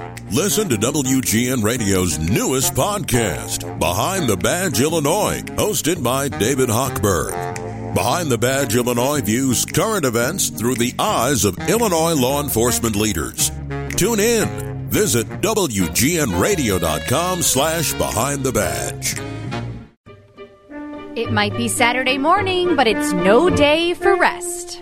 Listen to WGN Radio's newest podcast, Behind the Badge Illinois, hosted by David Hochberg. Behind the Badge Illinois views current events through the eyes of Illinois law enforcement leaders. Tune in. Visit WGNRadio.com/Behind the Badge. It might be Saturday morning, but it's no day for rest.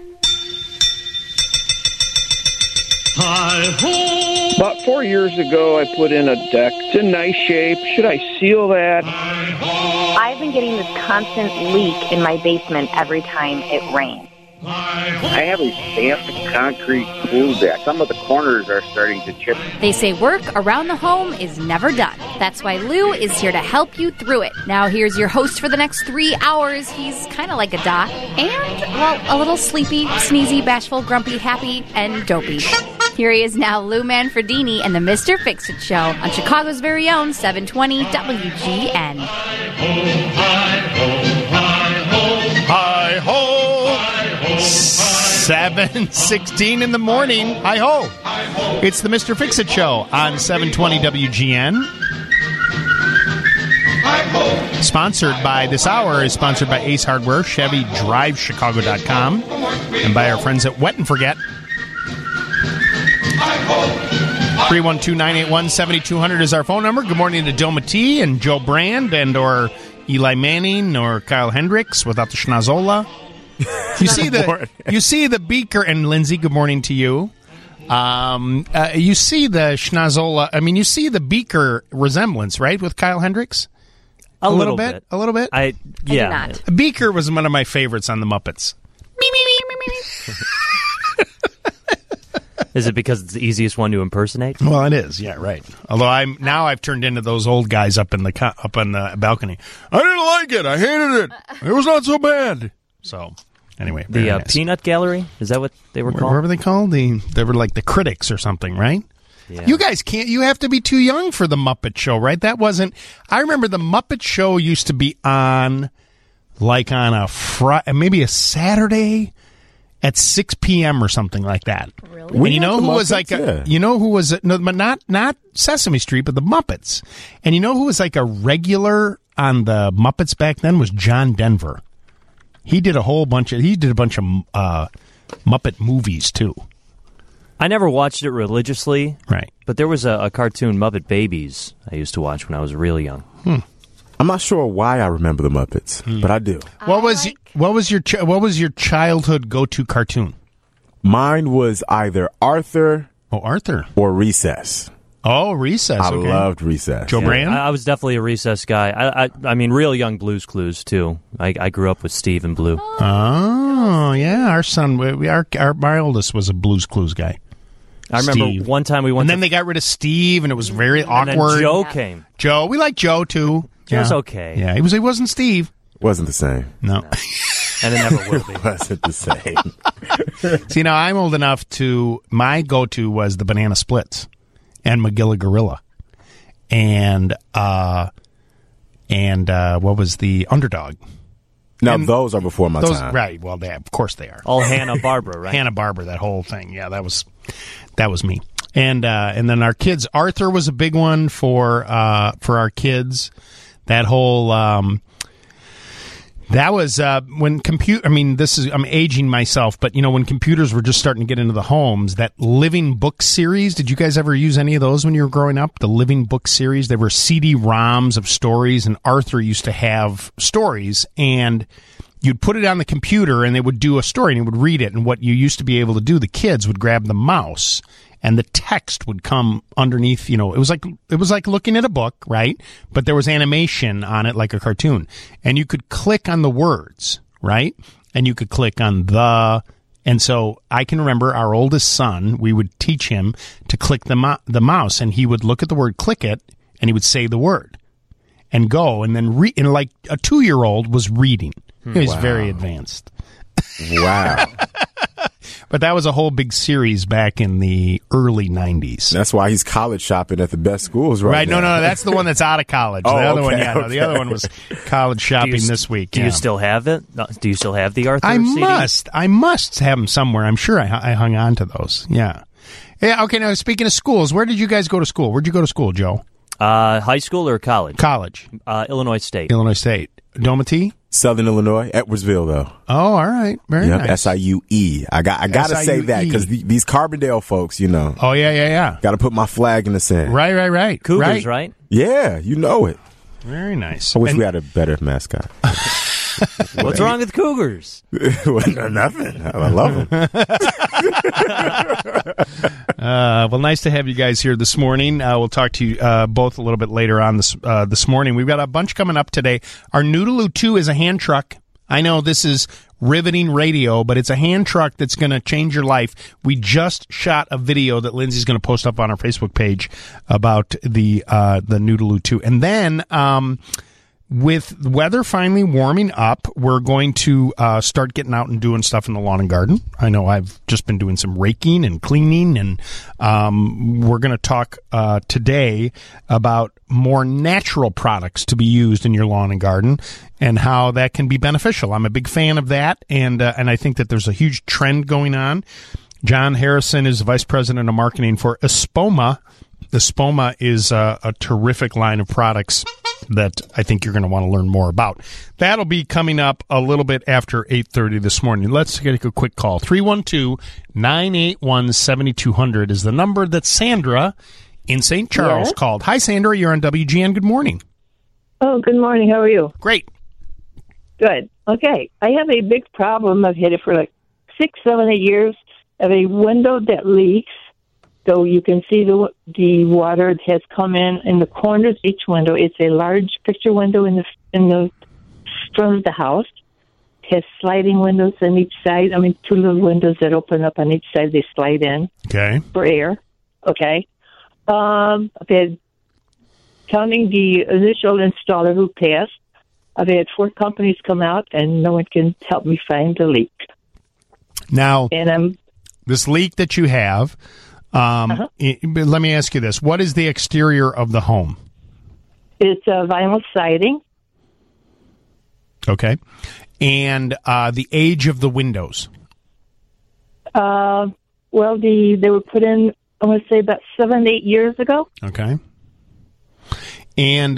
Hi-ho! About 4 years ago, I put in a deck. It's in nice shape. Should I seal that? I've been getting this constant leak in my basement every time it rains. I have a stamped concrete glue deck. Some of the corners are starting to chip. They say work around the home is never done. That's why Lou is here to help you through it. Now here's your host for the next 3 hours. He's kind of like a doc. And, well, a little sleepy, sneezy, bashful, grumpy, happy, and dopey. Here he is now, Lou Manfredini and the Mr. Fix-It Show on Chicago's very own 720 WGN. Hi-ho! 7:16 in the morning. Hi-ho! It's the Mr. Fix-It Show on 720 WGN. Sponsored by this hour is sponsored by Ace Hardware, Chevy, DriveChicago.com, and by our friends at Wet and Forget. 312-981-7200 is our phone number. Good morning to Doma T and Joe Brand and or Eli Manning or Kyle Hendricks without the schnozola. You see the beaker, and Lindsay, good morning to you. You see the schnozola. I mean, you see the beaker resemblance, right, with Kyle Hendricks? A little bit. A little bit. I do not. Beaker was one of my favorites on the Muppets. Is it because it's the easiest one to impersonate? Well, it is. Yeah, right. Although I've turned into those old guys up on the balcony. I didn't like it. I hated it. It was not so bad. So, anyway, the nice. Peanut Gallery, is that what they were called? What were they called? They were like the critics or something, right? Yeah. You guys can't. You have to be too young for the Muppet Show, right? That wasn't. I remember the Muppet Show used to be on, like on a Friday, maybe a Saturday at 6 p.m. or something like that. Really? And you know who was like not Sesame Street, but the Muppets. And you know who was like a regular on the Muppets back then was John Denver. He did a bunch of Muppet movies too. I never watched it religiously. Right. But there was a cartoon, Muppet Babies, I used to watch when I was really young. I'm not sure why I remember the Muppets, but I do. What was your childhood go-to cartoon? Mine was either Arthur. Oh, Arthur. Or Recess. Oh, Recess. I Okay. loved Recess. Joe Brand? I was definitely a Recess guy. I mean, real young Blue's Clues, too. I grew up with Steve and Blue. Oh, yeah. Our son, my oldest was a Blue's Clues guy. I remember Steve. one time we went and then they got rid of Steve, and it was very awkward. And then Joe came. Joe, we like Joe, too. Joe's okay. Yeah, he wasn't Steve. Wasn't the same. No. And it never will be. It wasn't the same. See, now I'm old enough my go-to was the Banana Splits and Magilla Gorilla. And what was the Underdog? Now, those are before my time. Right, well, of course they are. All Hanna-Barbera, right? Hanna-Barbera, that whole thing. Yeah, that was me. And then our kids, Arthur was a big one for our kids. That whole that was when I'm aging myself, but when computers were just starting to get into the homes, that Living Book series, did you guys ever use any of those when you were growing up? The Living Book series, they were CD-ROMs of stories, and Arthur used to have stories, and you'd put it on the computer and they would do a story and he would read it, and what you used to be able to do, the kids would grab the mouse and the text would come underneath, it was like looking at a book, right? But there was animation on it like a cartoon. And you could click on the words, right? And you could click on and so I can remember our oldest son, we would teach him to click the mouse, and he would look at the word, click it, and he would say the word and go, and then and like a 2-year-old was reading. He was very advanced. Wow. But that was a whole big series back in the early 90s. That's why he's college shopping at the best schools right now. No, that's the one that's out of college. The other one, No, the other one was college shopping this week. Do you still have it? Do you still have the Arthur CD? I must have them somewhere. I'm sure I hung on to those. Yeah. Yeah, okay, now speaking of schools, where did you guys go to school? Where'd you go to school, Joe? High school or college? College. Illinois State. Illinois State. Doma-T? Southern Illinois, Edwardsville, though. Oh, all right. Very nice. SIUE. I got to say that because these Carbondale folks, Oh, yeah. Got to put my flag in the sand. Right. Cougars, right? Yeah, you know it. Very nice. I wish we had a better mascot. What's wrong with Cougars? Nothing. I love them. Well, nice to have you guys here this morning. We'll talk to you both a little bit later on this morning. We've got a bunch coming up today. Our Noodaloo 2 is a hand truck. I know this is riveting radio, but it's a hand truck that's going to change your life. We just shot a video that Lindsay's going to post up on our Facebook page about the Noodaloo 2. And then with weather finally warming up, we're going to start getting out and doing stuff in the lawn and garden. I know I've just been doing some raking and cleaning, and we're going to talk today about more natural products to be used in your lawn and garden and how that can be beneficial. I'm a big fan of that, and I think that there's a huge trend going on. John Harrison is the Vice President of Marketing for Espoma. Espoma is a terrific line of products that I think you're going to want to learn more about. That'll be coming up a little bit after 8:30 this morning. Let's get a quick call. 312-981-7200 is the number that Sandra in St. Charles called. Hi, Sandra. You're on WGN. Good morning. Oh, good morning. How are you? Great. Good. Okay. I have a big problem. I've had it for like 6, 7, 8 years. I have a window that leaks. So you can see the water has come in the corners of each window. It's a large picture window in the front of the house. It has sliding windows on each side. I mean, 2 little windows that open up on each side. They slide in for air. Okay. I've had, counting the initial installer who passed, I've had 4 companies come out, and no one can help me find the leak. Now, this leak that you have... let me ask you this. What is the exterior of the home? It's vinyl siding. Okay. And the age of the windows? Well, they were put in, I want to say, about 7, 8 years ago. Okay. And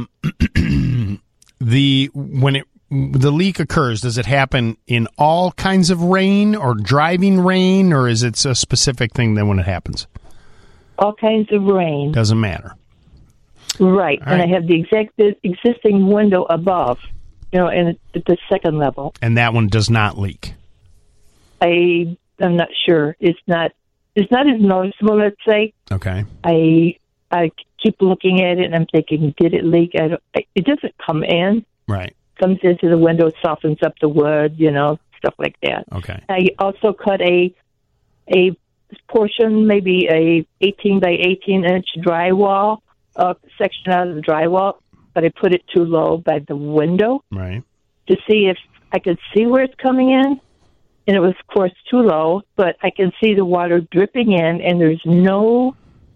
when the leak occurs, does it happen in all kinds of rain or driving rain, or is it a specific thing then when it happens? All kinds of rain. Doesn't matter. Right. And I have the existing window above, at the second level. And that one does not leak? I'm not sure. It's not as noticeable, let's say. Okay. I keep looking at it, and I'm thinking, did it leak? It doesn't come in. Right. Comes into the window, softens up the wood, stuff like that. Okay. I also cut a portion, maybe a 18 by 18 inch drywall section out of the drywall, but I put it too low by the window, right, to see if I could see where it's coming in. And it was, of course, too low, but I can see the water dripping in, and there's no.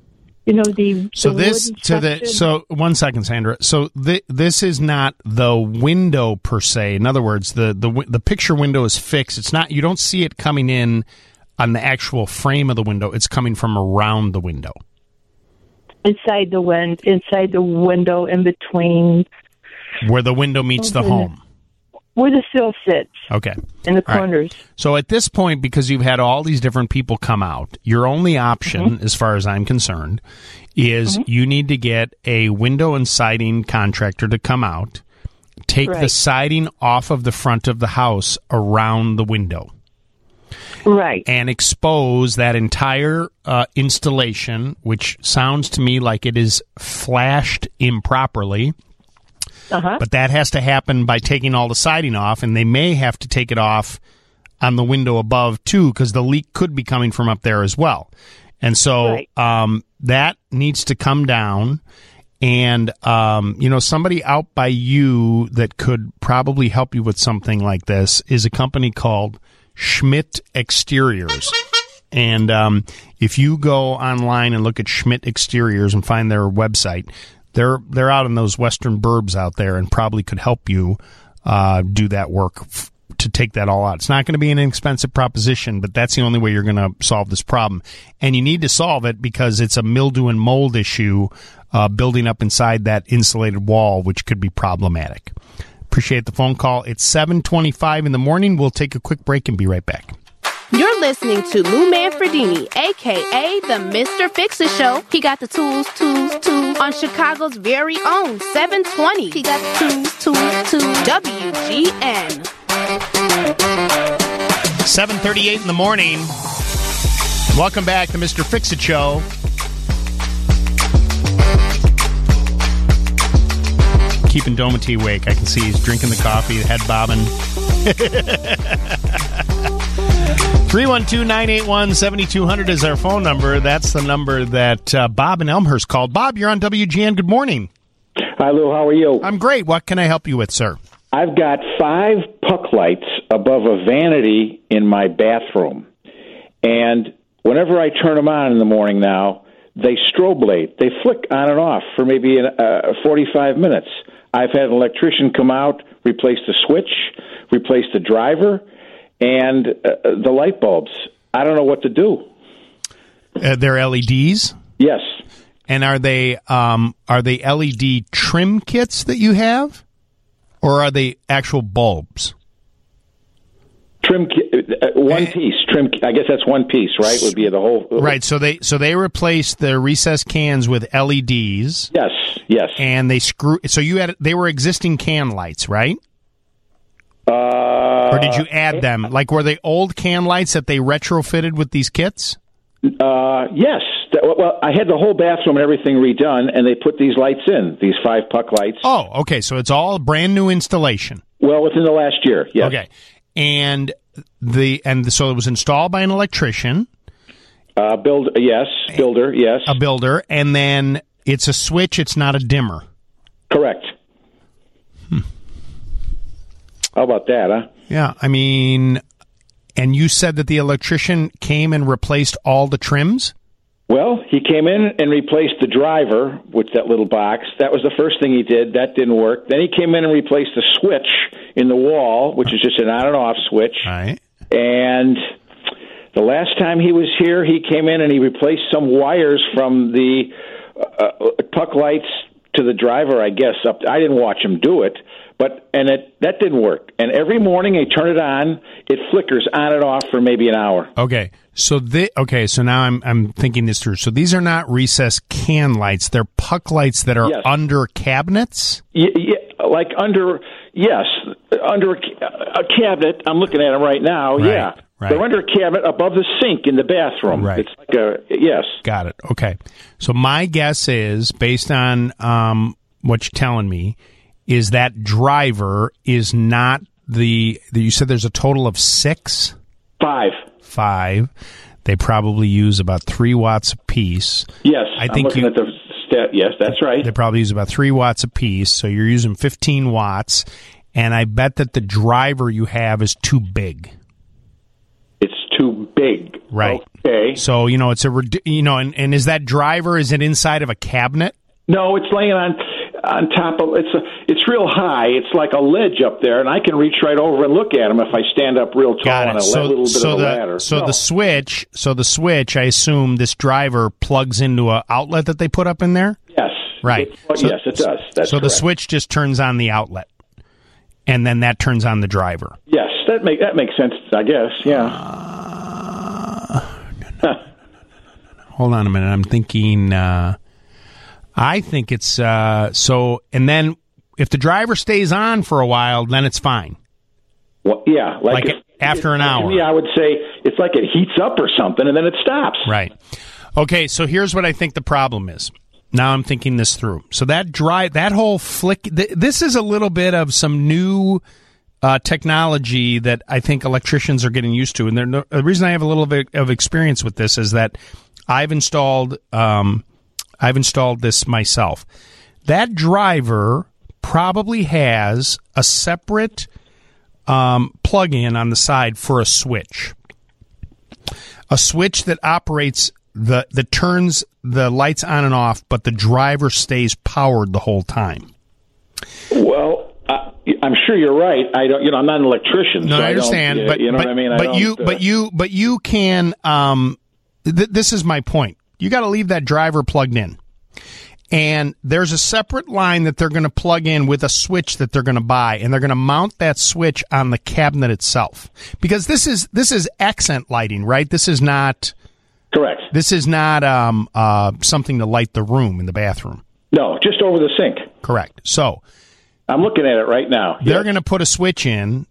So 1 second, Sandra. So this is not the window per se. In other words, the picture window is fixed. It's not. You don't see it coming in on the actual frame of the window. It's coming from around the window. Inside the window, in between where the window meets the home. Where the sill sits. Okay. In the corners. Right. So at this point, because you've had all these different people come out, your only option, as far as I'm concerned, is you need to get a window and siding contractor to come out, take the siding off of the front of the house around the window. Right. And expose that entire installation, which sounds to me like it is flashed improperly. But that has to happen by taking all the siding off, and they may have to take it off on the window above, too, because the leak could be coming from up there as well. And so that needs to come down, and, somebody out by you that could probably help you with something like this is a company called Schmidt Exteriors. And if you go online and look at Schmidt Exteriors and find their website, they're out in those western burbs out there and probably could help you do that work to take that all out. It's not going to be an inexpensive proposition, but that's the only way you're going to solve this problem. And you need to solve it because it's a mildew and mold issue building up inside that insulated wall, which could be problematic. Appreciate the phone call. It's 7:25 in the morning. We'll take a quick break and be right back. You're listening to Lou Manfredini, a.k.a. the Mr. Fix-It Show. He got the tools on Chicago's very own 720. He got the tools. WGN. 7:38 in the morning. Welcome back to Mr. Fix-It Show. Keeping Domity awake. I can see he's drinking the coffee, head bobbing. 312-981-7200 is our phone number. That's the number that Bob in Elmhurst called. Bob, you're on WGN. Good morning. Hi, Lou. How are you? I'm great. What can I help you with, sir? I've got 5 puck lights above a vanity in my bathroom. And whenever I turn them on in the morning now, they strobe light. They flick on and off for maybe 45 minutes. I've had an electrician come out, replace the switch, replace the driver, and the light bulbs. I don't know what to do. They're LEDs? Yes. And are they LED trim kits that you have, or are they actual bulbs? Trim one piece. Trim. I guess that's one piece, right? Would be the whole. Right. So they replaced the recessed cans with LEDs. Yes. And they screw. So they were existing can lights, right? Or did you add them? Like, were they old can lights that they retrofitted with these kits? Yes. Well, I had the whole bathroom and everything redone, and they put these lights in, these 5 puck lights. Oh, okay. So it's all brand new installation. Well, within the last year, yes. Okay. And so it was installed by an electrician. Builder, yes. A builder, and then it's a switch. It's not a dimmer. Correct. How about that, huh? Yeah, I mean, and you said that the electrician came and replaced all the trims? Well, he came in and replaced the driver with that little box. That was the first thing he did. That didn't work. Then he came in and replaced the switch in the wall, which is just an on and off switch. Right. And the last time he was here, he came in and he replaced some wires from the puck lights to the driver, I guess. I didn't watch him do it. That didn't work. And every morning I turn it on, it flickers on and off for maybe an hour. Okay. So now I'm thinking this through. So these are not recessed can lights. They're puck lights that are under cabinets? Yeah, like under a cabinet. I'm looking at them right now. Right, yeah. Right. They're under a cabinet above the sink in the bathroom. Right. It's like yes. Got it. Okay. So my guess is, based on what you're telling me, is that driver is not you said there's a total of 6? 5. They probably use about 3 watts apiece. Yes. I'm looking at the stat. Yes, that's right. They probably use about 3 watts apiece, so you're using 15 watts, and I bet that the driver you have is too big. It's too big. Right. Okay. So, it's and is that driver, is it inside of a cabinet? No, it's laying on top of it's real high. It's like a ledge up there, and I can reach right over and look at them if I stand up real tall on a little bit of a ladder. The switch, I assume this driver plugs into an outlet that they put up in there? Yes. Right. Yes, it does. That's so correct. The switch just turns on the outlet, and then that turns on the driver. Yes, that makes sense, I guess. Yeah. Hold on a minute. I'm thinking. I think it's so, and then if the driver stays on for a while, then it's fine. Well, yeah, like after an hour. Yeah, I would say it's like it heats up or something, and then it stops. Right. Okay, so here's what I think the problem is. Now I'm thinking this through. So that whole flick. This is a little bit of some new technology that I think electricians are getting used to, and the reason I have a little bit of experience with this is that I've installed this myself. That driver probably has a separate plug-in on the side for a switch. A switch that operates that turns the lights on and off, but the driver stays powered the whole time. Well, I'm sure you're right. I don't. I'm not an electrician. No, so I understand. But you know what I mean. But you can. This is my point. You got to leave that driver plugged in, and there's a separate line that they're going to plug in with a switch that they're going to buy, and they're going to mount that switch on the cabinet itself, because this is accent lighting, right? This is not correct. This is not something to light the room in the bathroom. No, just over the sink. Correct. So I'm looking at it right now. They're going to put a switch in.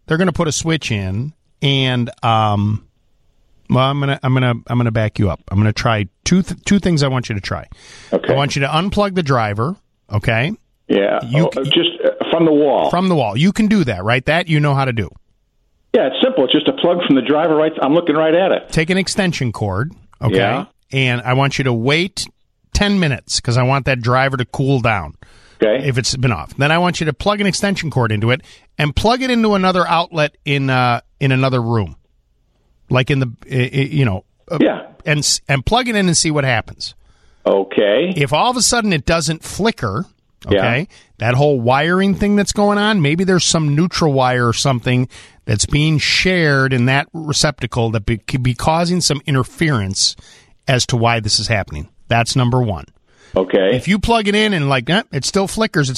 And well, I'm gonna back you up. I'm gonna try two things. I want you to try. Okay. I want you to unplug the driver. Okay. Yeah. Just from the wall. From the wall. You can do that, right? That you know how to do. Yeah, it's simple. It's just a plug from the driver. Right. I'm looking right at it. Take an extension cord. Okay. Yeah. And I want you to wait 10 minutes because I want that driver to cool down. Okay. If it's been off, then I want you to plug an extension cord into it and plug it into another outlet in another room. Like in the, yeah, and plug it in and see what happens. Okay. If all of a sudden it doesn't flicker, okay, Yeah. that whole wiring thing that's going on, maybe there's some neutral wire or something that's being shared in that receptacle that could be causing some interference as to why this is happening. That's number one. Okay. If you plug it in and it still flickers,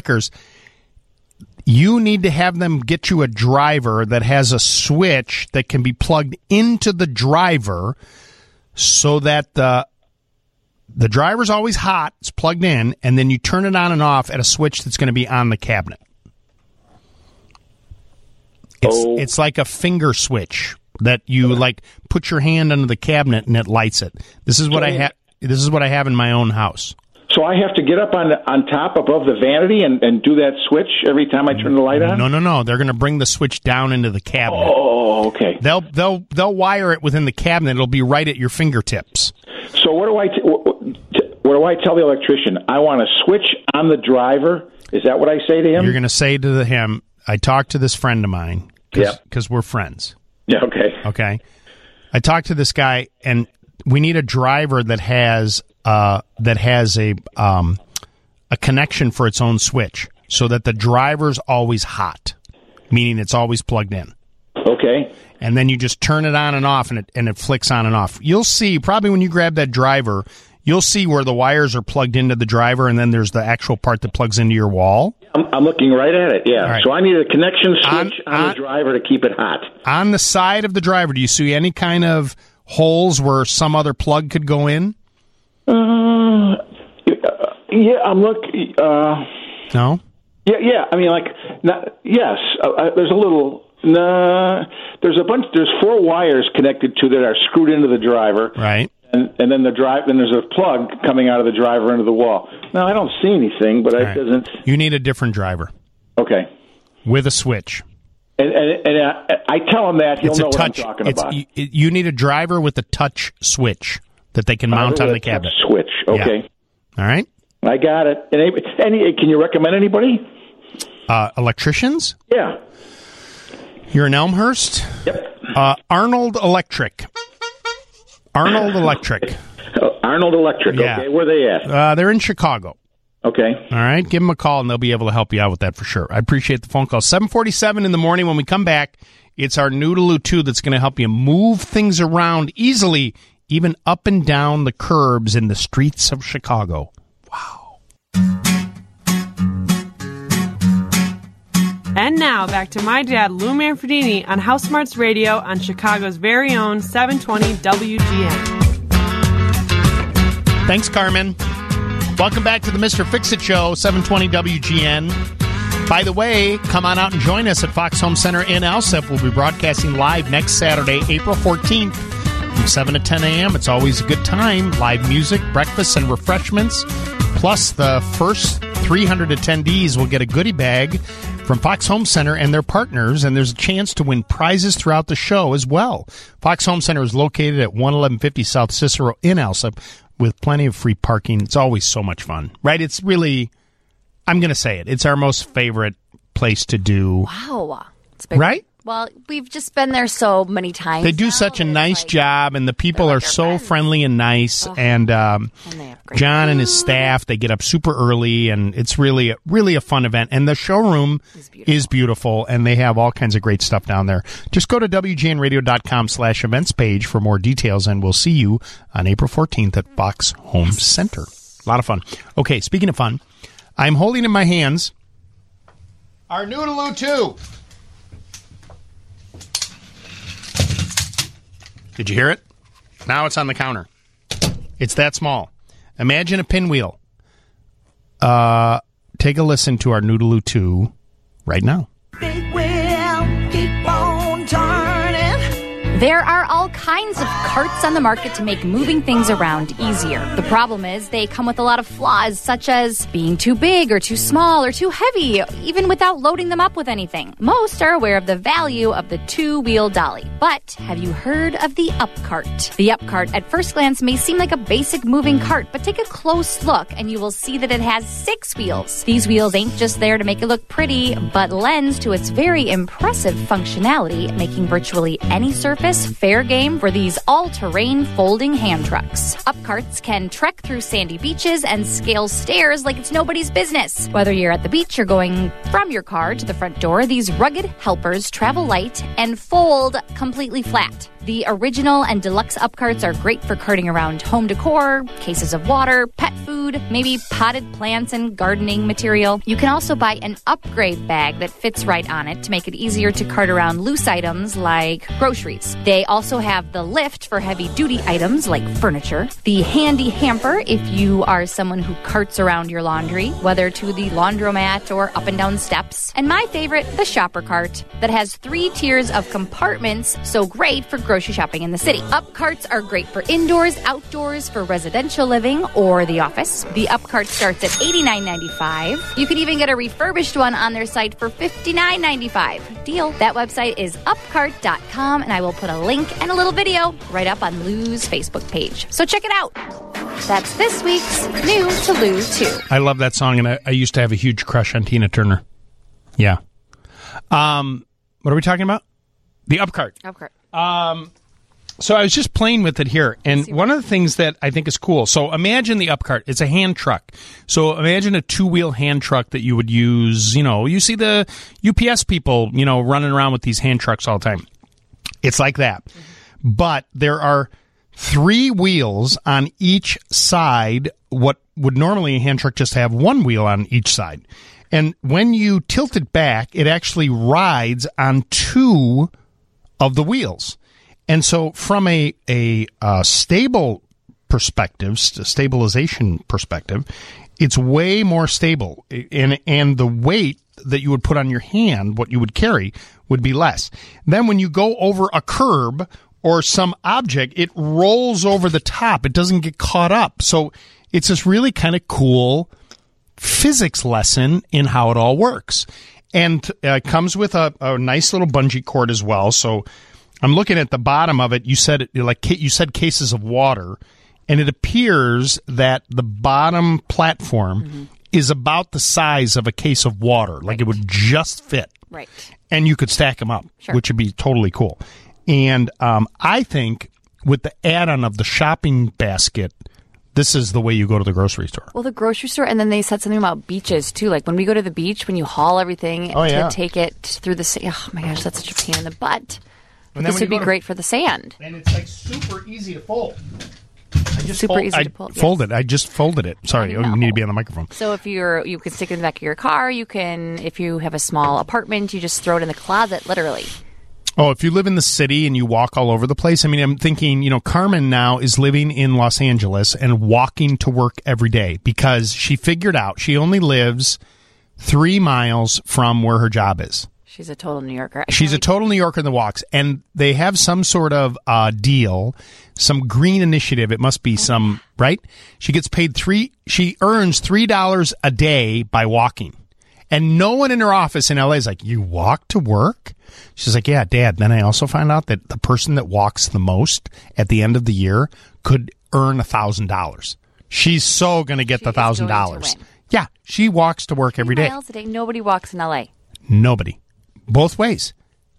you need to have them get you a driver that has a switch that can be plugged into the driver so that the driver's always hot, it's plugged in, and then you turn it on and off at a switch that's going to be on the cabinet. It's like a finger switch that you put your hand under the cabinet and it lights it. This is what I have. This is what I have in my own house. So I have to get up on top above the vanity and do that switch every time I turn the light on? No. They're going to bring the switch down into the cabinet. Oh, okay. They'll wire it within the cabinet. It'll be right at your fingertips. So what do I tell the electrician? I want a switch on the driver. Is that what I say to him? You're going to say to him, I talked to this friend of mine because we're friends. Yeah, okay. Okay. I talked to this guy, and we need a driver that has a connection for its own switch so that the driver's always hot, meaning it's always plugged in. Okay. And then you just turn it on and off, and it flicks on and off. You'll see, probably when you grab that driver, you'll see where the wires are plugged into the driver, and then there's the actual part that plugs into your wall. I'm looking right at it, yeah. Right. So I need a connection switch on the driver to keep it hot. On the side of the driver, do you see any kind of holes where some other plug could go in? Yeah, I'm looking. No? Yeah. I mean, yes. There's a little. There's a bunch. There's 4 wires connected to that are screwed into the driver. Right. And then then there's a plug coming out of the driver into the wall. Now I don't see anything, but it doesn't. You need a different driver. Okay. With a switch. And I tell him that he'll know what I'm talking about. You need a driver with a touch switch that they can mount on the cabinet. Switch. Okay. Yeah. All right. I got it. And can you recommend anybody? Electricians? Yeah. You're in Elmhurst? Yep. Arnold Electric. Arnold Electric. Arnold Electric. Yeah. Okay. Where are they at? They're in Chicago. Okay. All right. Give them a call, and they'll be able to help you out with that for sure. I appreciate the phone call. 7:47 in the morning. When we come back, it's our Noodaloo 2 that's going to help you move things around easily, even up and down the curbs in the streets of Chicago. Wow. And now, back to my dad, Lou Manfredini, on House Smarts Radio on Chicago's very own 720 WGN. Thanks, Carmen. Welcome back to the Mr. Fix-It Show, 720 WGN. By the way, come on out and join us at Fox Home Center in Alsip. We'll be broadcasting live next Saturday, April 14th, from 7 to 10 a.m. It's always a good time. Live music, breakfast, and refreshments. Plus, the first 300 attendees will get a goodie bag from Fox Home Center and their partners, and there's a chance to win prizes throughout the show as well. Fox Home Center is located at 11150 South Cicero in Alsip with plenty of free parking. It's always so much fun, right? It's really, I'm going to say it, it's our most favorite place to do. Wow. It's big. Right? Well, we've just been there so many times. They do such a nice job, and the people are so friendly and nice. And John and his staff, they get up super early, and it's really a fun event. And the showroom is beautiful, and they have all kinds of great stuff down there. Just go to WGNradio.com/events page for more details, and we'll see you on April 14th at Fox Home Center. A lot of fun. Okay, speaking of fun, I'm holding in my hands our Noodaloo 2. Did you hear it? Now it's on the counter. It's that small. Imagine a pinwheel. Take a listen to our Noodaloo 2 right now. Big wheel, keep on turning. There are all kinds of carts on the market to make moving things around easier. The problem is they come with a lot of flaws, such as being too big or too small or too heavy, even without loading them up with anything. Most are aware of the value of the two-wheel dolly. But have you heard of the UpCart? The UpCart at first glance may seem like a basic moving cart, but take a close look and you will see that it has 6 wheels. These wheels ain't just there to make it look pretty, but lends to its very impressive functionality, making virtually any surface fair game for these all-terrain folding hand trucks. UpCarts can trek through sandy beaches and scale stairs like it's nobody's business. Whether you're at the beach or going from your car to the front door, these rugged helpers travel light and fold completely flat. The original and deluxe UpCarts are great for carting around home decor, cases of water, pet food, maybe potted plants and gardening material. You can also buy an upgrade bag that fits right on it to make it easier to cart around loose items like groceries. They also have the lift for heavy-duty items like furniture, the handy hamper if you are someone who carts around your laundry, whether to the laundromat or up and down steps, and my favorite, the shopper cart, that has 3 tiers of compartments, so great for grocery shopping in the city. UpCarts are great for indoors, outdoors, for residential living, or the office. The UpCart starts at $89.95. You can even get a refurbished one on their site for $59.95. Deal. That website is upcart.com, and I will put a link and a little video right up on Lou's Facebook page. So check it out. That's this week's New to Lou 2. I love that song, and I used to have a huge crush on Tina Turner. Yeah. What are we talking about? The UpCart. UpCart. So I was just playing with it here, and one of the things that I think is cool, so imagine the UpCart. It's a hand truck. So imagine a 2-wheel hand truck that you would use, you see the UPS people, running around with these hand trucks all the time. It's like that. But there are 3 wheels on each side, what would normally a hand truck just have 1 wheel on each side. And when you tilt it back, it actually rides on 2 of the wheels. And so from a stable perspective, stabilization perspective, it's way more stable. And the weight that you would put on your hand, what you would carry, would be less. Then when you go over a curb or some object, it rolls over the top. It doesn't get caught up. So it's this really kind of cool physics lesson in how it all works. And it comes with a nice little bungee cord as well. So I'm looking at the bottom of it. You said cases of water, and it appears that the bottom platform is about the size of a case of water. Like it would just fit. Right. And you could stack them up, which would be totally cool. And I think with the add-on of the shopping basket, this is the way you go to the grocery store. Well, the grocery store, and then they said something about beaches, too. Like, when we go to the beach, when you haul everything to take it through the... Oh, my gosh, that's such a pain in the butt. But this would be great for the sand. And it's, super easy to fold. Easy to pull. Folded. I just folded it. Sorry, you need to be on the microphone. So if you can stick it in the back of your car, you can, if you have a small apartment, you just throw it in the closet, literally. Oh, if you live in the city and you walk all over the place, I mean, I'm thinking, Carmen now is living in Los Angeles and walking to work every day because she figured out she only lives 3 miles from where her job is. She's a total New Yorker. She's a total New Yorker in the walks, and they have some sort of deal, some green initiative. It must be some, right? She gets paid she earns $3 a day by walking. And no one in her office in LA is like, you walk to work? She's like, yeah, Dad. Then I also found out that the person that walks the most at the end of the year could earn $1,000. She's so going to get the $1,000. Yeah, she walks to work every day. 3 miles a day. Nobody walks in LA. Nobody. Both ways.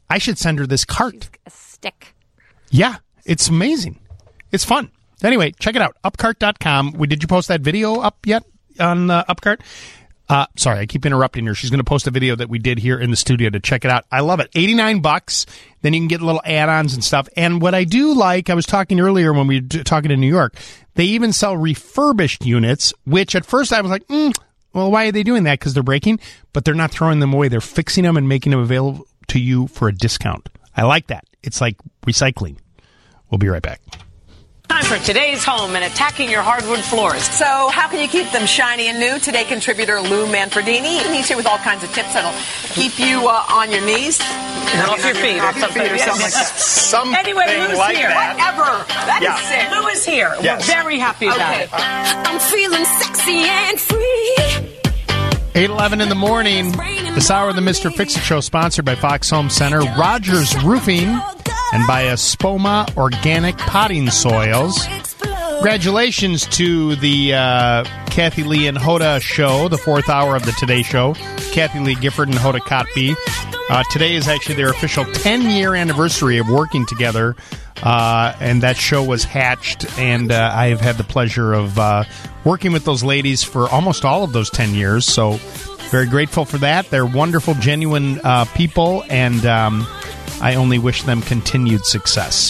I should send her this cart. A stick. Yeah, it's amazing. It's fun. Anyway, check it out. Upcart.com. Did you post that video up yet on Upcart? Sorry, I keep interrupting her. She's going to post a video that we did here in the studio to check it out. I love it. $89. Then you can get little add-ons and stuff. And what I do like, I was talking earlier when we were talking in New York, they even sell refurbished units, which at first I was like, well, why are they doing that? Because they're breaking. But they're not throwing them away. They're fixing them and making them available to you for a discount. I like that. It's like recycling. We'll be right back. Time for today's home and attacking your hardwood floors. So how can you keep them shiny and new? Today, contributor Lou Manfredini, and he's here with all kinds of tips that'll keep you on your knees. Off your feet or something like that. Anyway, Lou's like here. that. Whatever. That is sick. Lou is here. Yes. We're very happy about it. I'm feeling sexy and free. 8:11 in the morning. This hour of the Mr. Fix-It Show, sponsored by Fox Home Center, Rogers Roofing, and by Espoma Organic Potting Soils. Congratulations to the Kathy Lee and Hoda show, the fourth hour of the Today Show. Kathy Lee Gifford and Hoda Kotb. Today is actually their official 10-year anniversary of working together, and that show was hatched, and I have had the pleasure of working with those ladies for almost all of those 10 years, so very grateful for that. They're wonderful, genuine people, and I only wish them continued success.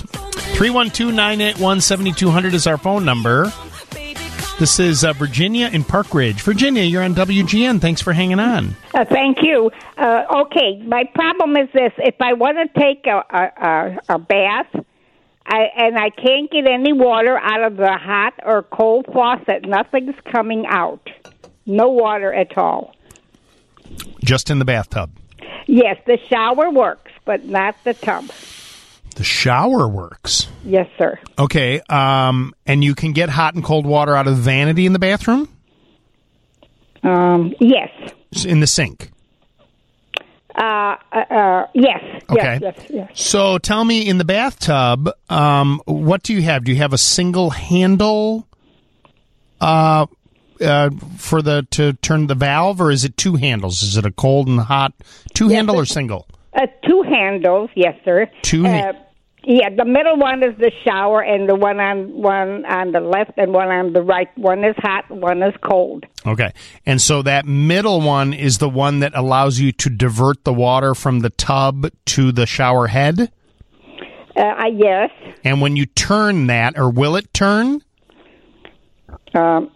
312-981-7200 is our phone number. This is Virginia in Park Ridge. Virginia, you're on WGN. Thanks for hanging on. Thank you. Okay, my problem is this. If I want to take a bath, and I can't get any water out of the hot or cold faucet, nothing's coming out. No water at all. Just in the bathtub? Yes, the shower works, but not the tub. The shower works? Yes, sir. Okay, and you can get hot and cold water out of the vanity in the bathroom? Yes. In the sink? Yes. Okay. Yes. So tell me, in the bathtub, what do you have? Do you have a single handle to turn the valve, or is it two handles? Is it a cold and hot handle or single? Two handles, yes, sir. Yeah, the middle one is the shower, and the one on the left and one on the right. One is hot, one is cold. Okay. And so that middle one is the one that allows you to divert the water from the tub to the shower head? Yes. And when you turn that, or will it turn? No,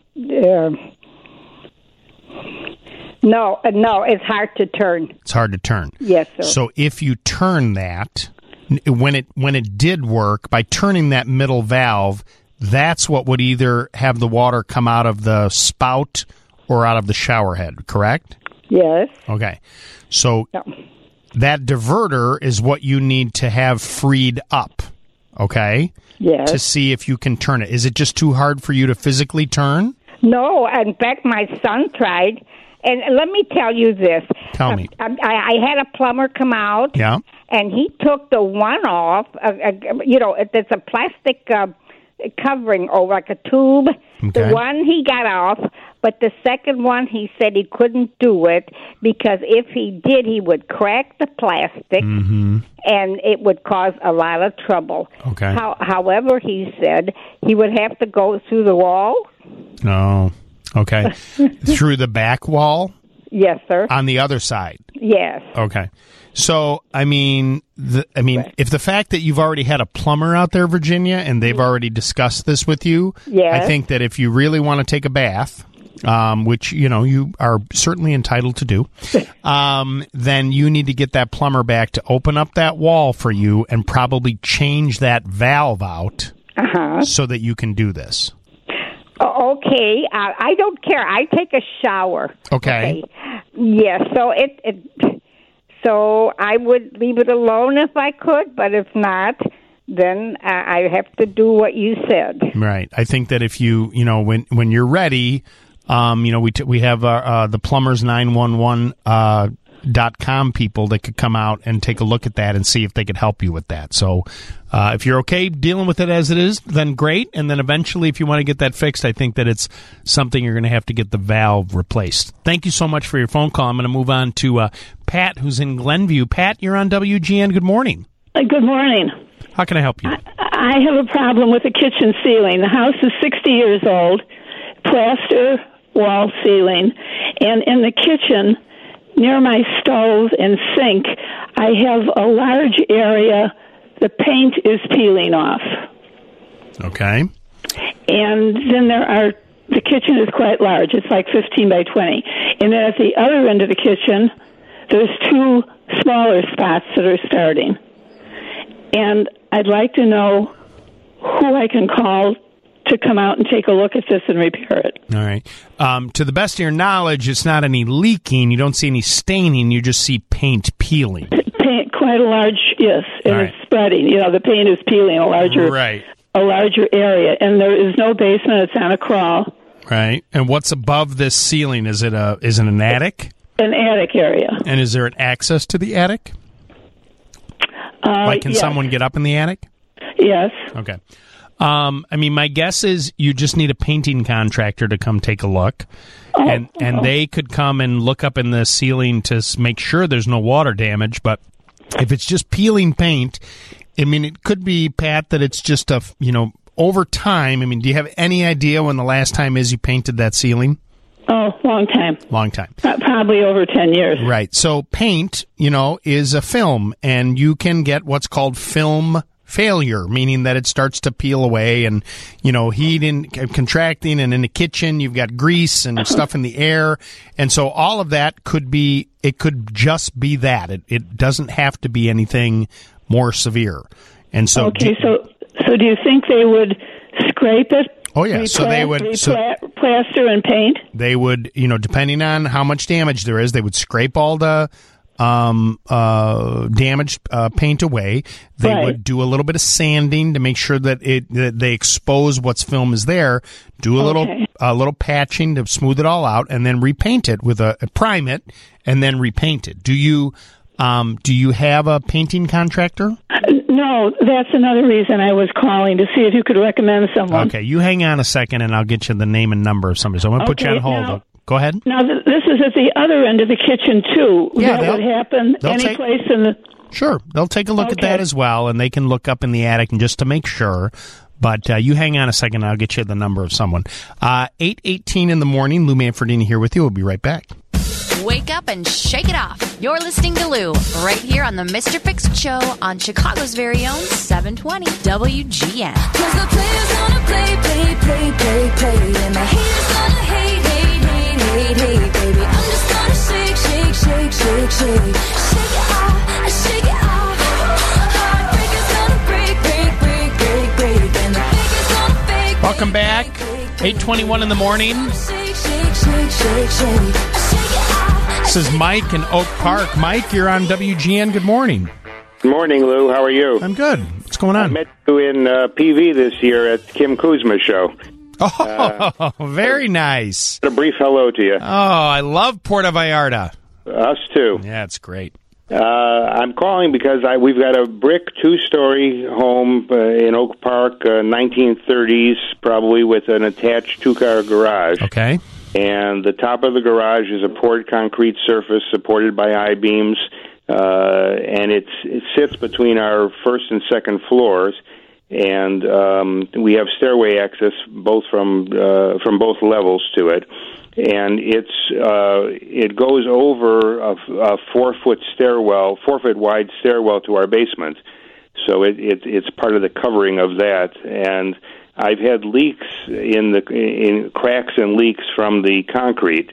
it's hard to turn. It's hard to turn. Yes, sir. So if you turn that, when it did work, by turning that middle valve, that's what would either have the water come out of the spout or out of the shower head, correct? Yes. Okay. So that diverter is what you need to have freed up, okay? Yes. To see if you can turn it. Is it just too hard for you to physically turn? No. In fact, my son tried. And let me tell you this. Tell me. I had a plumber come out. Yeah. And he took the one off. It's a plastic covering over, like a tube. Okay. The one he got off, but the second one he said he couldn't do it because if he did, he would crack the plastic, and it would cause a lot of trouble. Okay. However, he said he would have to go through the wall. Oh, okay. Through the back wall? Yes, sir. On the other side? Yes. Okay. So, if the fact that you've already had a plumber out there, Virginia, and they've already discussed this with you, yes. I think that if you really want to take a bath, which, you are certainly entitled to do, then you need to get that plumber back to open up that wall for you and probably change that valve out so that you can do this. Okay, I don't care. I take a shower. Okay. Yes, so I would leave it alone if I could, but if not, then I have to do what you said. Right. I think that if you, when you're ready, we have the plumber's 911 .com people that could come out and take a look at that and see if they could help you with that. So if you're okay dealing with it as it is, then great. And then eventually, if you want to get that fixed, I think that it's something you're going to have to get the valve replaced. Thank you so much for your phone call. I'm going to move on to Pat, who's in Glenview. Pat, you're on WGN. Good morning. Good morning. How can I help you? I have a problem with the kitchen ceiling. The house is 60 years old, plaster wall ceiling, and in the kitchen, near my stove and sink, I have a large area. The paint is peeling off. Okay. And then the kitchen is quite large. It's like 15 by 20. And then at the other end of the kitchen, there's two smaller spots that are starting. And I'd like to know who I can call to come out and take a look at this and repair it. All right. To the best of your knowledge, it's not any leaking. You don't see any staining. You just see paint peeling. Paint, quite a large, yes, and All it's spreading. You know, the paint is peeling a larger area, and there is no basement. It's on a crawl. Right. And what's above this ceiling? Is it an attic? An attic area. And is there an access to the attic? Can someone get up in the attic? Yes. Okay. I mean, my guess is you just need a painting contractor to come take a look, and they could come and look up in the ceiling to make sure there's no water damage. But if it's just peeling paint, I mean, it could be, Pat, that it's just over time. I mean, do you have any idea when the last time is you painted that ceiling? Oh, long time. Long time. Probably over 10 years. Right. So paint, is a film, and you can get what's called film failure, meaning that it starts to peel away and, heat and contracting, and in the kitchen you've got grease and stuff in the air. And so all of that could just be that. It doesn't have to be anything more severe. And so... Okay, so do you think they would scrape it? Oh, yeah. So they would... plaster and paint? They would, depending on how much damage there is, they would scrape all the damaged paint away. They would do a little bit of sanding to make sure that they expose what's film is there. Do a little patching to smooth it all out, and then repaint it with a prime it, and then repaint it. Do you have a painting contractor? No, that's another reason I was calling, to see if you could recommend someone. Okay, you hang on a second, and I'll get you the name and number of somebody. So I'm going to put you on hold. Now, go ahead. Now, this is at the other end of the kitchen, too. Yeah, that would happen any place in the... Sure, they'll take a look at that as well, and they can look up in the attic and just to make sure. But you hang on a second, and I'll get you the number of someone. 8:18 in the morning, Lou Manfredini here with you. We'll be right back. Wake up and shake it off. You're listening to Lou right here on the Mr. Fix Show on Chicago's very own 720 WGN. 'Cause the players gonna play, and the haters gonna hate, baby. I'm just gonna shake it off. Heartbreakers gonna break, and the fakers gonna fake. Welcome back. 8:21 in the morning. This is Mike in Oak Park. Mike, you're on WGN. Good morning. Good morning, Lou. How are you? I'm good. What's going on? I met you in PV this year at Kim Kuzma's show. Oh, very nice. A brief hello to you. Oh, I love Puerto Vallarta. Us too. Yeah, it's great. I'm calling because we've got a brick 2-story home in Oak Park, 1930s, probably with an attached 2-car garage. Okay. And the top of the garage is a poured concrete surface supported by I-beams, and it sits between our first and second floors. And we have stairway access both from both levels to it, and it goes over a 4-foot stairwell, 4-foot wide stairwell to our basement. So it's part of the covering of that. And I've had leaks in cracks and leaks from the concrete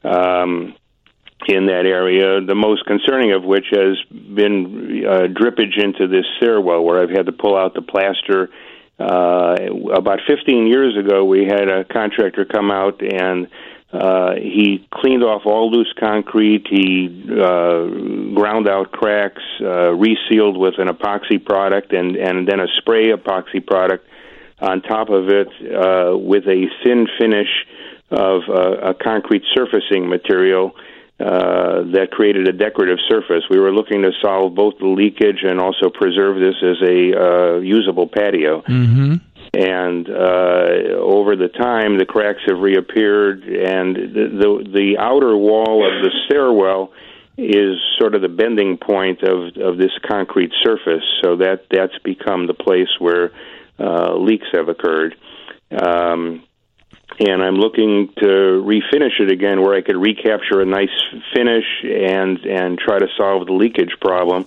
in that area, the most concerning of which has been drippage into this stairwell, where I've had to pull out the plaster. About 15 years ago, we had a contractor come out, and he cleaned off all loose concrete. He ground out cracks, resealed with an epoxy product, and then a spray epoxy product on top of it with a thin finish of a concrete surfacing material. that created a decorative surface. We were looking to solve both the leakage and also preserve this as a usable patio. Mm-hmm. And over the time, the cracks have reappeared, and the outer wall of the stairwell is sort of the bending point of this concrete surface. So that's become the place where leaks have occurred. And I'm looking to refinish it again, where I could recapture a nice finish and try to solve the leakage problem,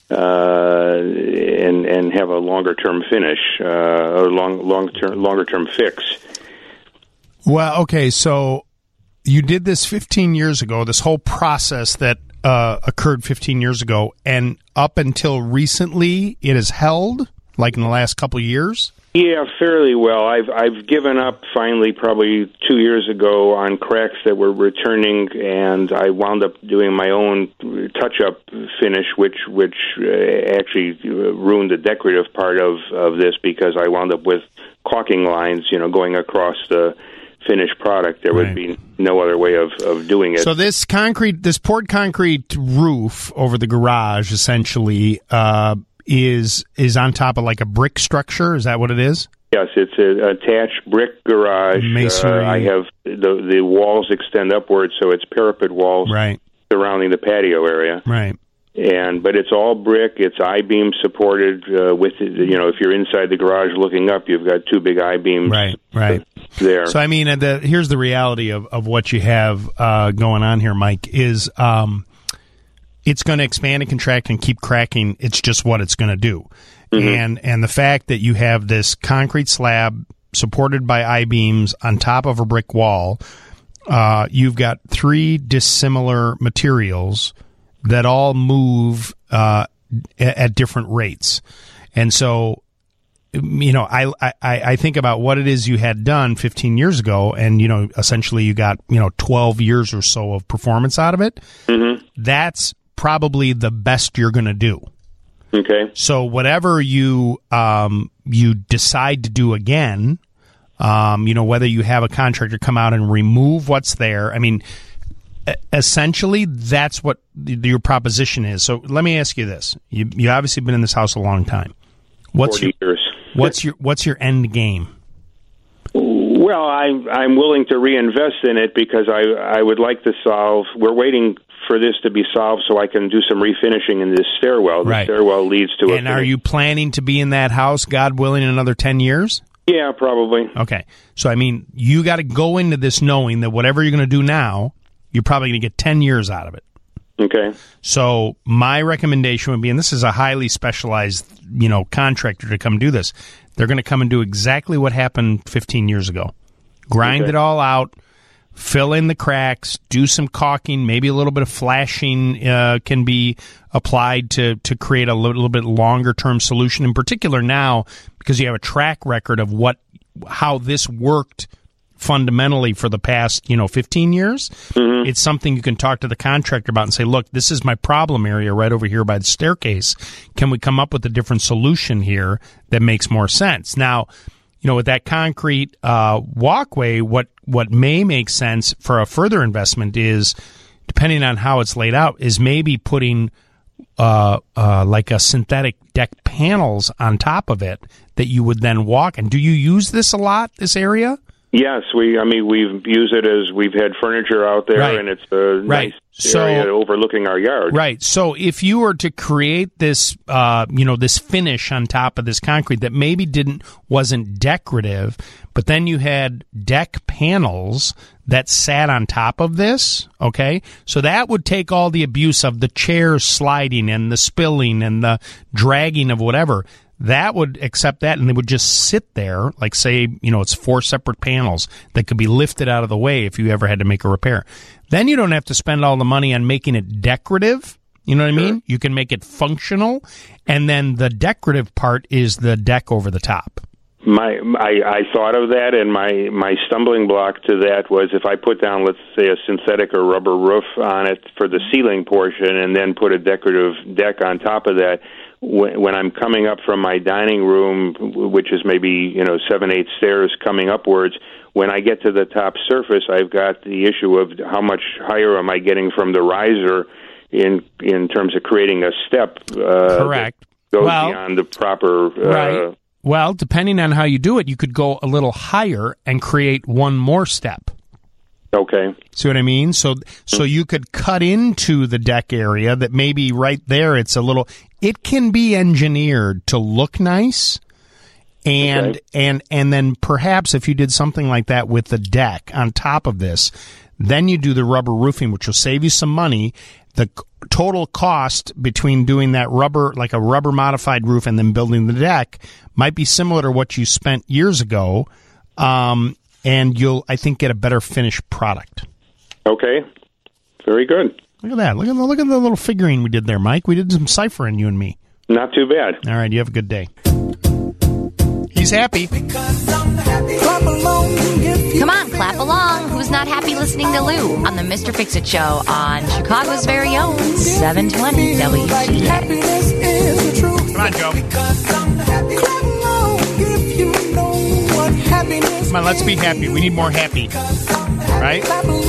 and have a longer term finish, or longer term fix. Well, okay, so you did this 15 years ago. This whole process that occurred 15 years ago, and up until recently, it has held, like in the last couple of years. Yeah, fairly well. I've given up finally, probably 2 years ago, on cracks that were returning, and I wound up doing my own touch-up finish, which actually ruined the decorative part of this, because I wound up with caulking lines, going across the finished product. There would be no other way of doing it. So this poured concrete roof over the garage, essentially, is on top of like a brick structure. Is that what it is? Yes, it's an attached brick garage. Masonry. I have the walls extend upwards, so it's parapet walls surrounding the patio area. Right. But it's all brick. It's I-beam supported. With if you're inside the garage looking up, you've got two big I-beams. Right. There. So I mean, here's the reality of what you have going on here, Mike. Is it's going to expand and contract and keep cracking. It's just what it's going to do. Mm-hmm. And the fact that you have this concrete slab supported by I-beams on top of a brick wall, you've got three dissimilar materials that all move at different rates. And so, I think about what it is you had done 15 years ago, and, essentially you got, 12 years or so of performance out of it. Mm-hmm. That's probably the best you're going to do. Okay. So whatever you decide to do again, whether you have a contractor come out and remove what's there, I mean, essentially that's what your proposition is. So let me ask you this: you obviously been in this house a long time. 40 years. What's your end game? Well, I'm willing to reinvest in it, because I would like to solve. We're waiting for this to be solved so I can do some refinishing in this stairwell. The stairwell leads to And are you planning to be in that house, God willing, in another 10 years? Yeah, probably. Okay. So, I mean, you got to go into this knowing that whatever you're going to do now, you're probably going to get 10 years out of it. Okay. So my recommendation would be, and this is a highly specialized, contractor to come do this. They're going to come and do exactly what happened 15 years ago. Grind it all out, fill in the cracks, do some caulking, maybe a little bit of flashing can be applied to create a little bit longer term solution. In particular now, because you have a track record of how this worked fundamentally for the past 15 years. Mm-hmm. It's something you can talk to the contractor about and say, look, this is my problem area right over here by the staircase. Can we come up with a different solution here that makes more sense? Now, with that concrete walkway, what may make sense for a further investment is, depending on how it's laid out, is maybe putting like a synthetic deck panels on top of it that you would then walk. And do you use this a lot, this area? Yes, we've used it as we've had furniture out there, and it's a nice area overlooking our yard. Right. So if you were to create this, this finish on top of this concrete that maybe wasn't decorative, but then you had deck panels that sat on top of this, okay? So that would take all the abuse of the chairs sliding and the spilling and the dragging of whatever. That would accept that, and they would just sit there, like, say, it's 4 separate panels that could be lifted out of the way if you ever had to make a repair. Then you don't have to spend all the money on making it decorative. You know what I mean? You can make it functional, and then the decorative part is the deck over the top. I thought of that, and my stumbling block to that was if I put down, let's say, a synthetic or rubber roof on it for the ceiling portion and then put a decorative deck on top of that, when I'm coming up from my dining room, which is maybe 7-8 stairs coming upwards, when I get to the top surface, I've got the issue of how much higher am I getting from the riser in terms of creating a step. Correct. Goes beyond the proper. Right. Well, depending on how you do it, you could go a little higher and create one more step. Okay. See what I mean? So you could cut into the deck area that maybe right there it's a little. It can be engineered to look nice, and then perhaps if you did something like that with the deck on top of this, then you do the rubber roofing, which will save you some money. The total cost between doing that rubber, like a rubber modified roof, and then building the deck might be similar to what you spent years ago. And you'll, I think, get a better finished product. Okay. Very good. Look at that. Look at the little figurine we did there, Mike. We did some ciphering, you and me. Not too bad. All right. You have a good day. He's happy. Come on, clap along. Who's not happy listening to Lou on the Mr. Fix-It Show on Chicago's very own 720 WGN. Come on, Joe. Come on, let's be happy. We need more happy. Right?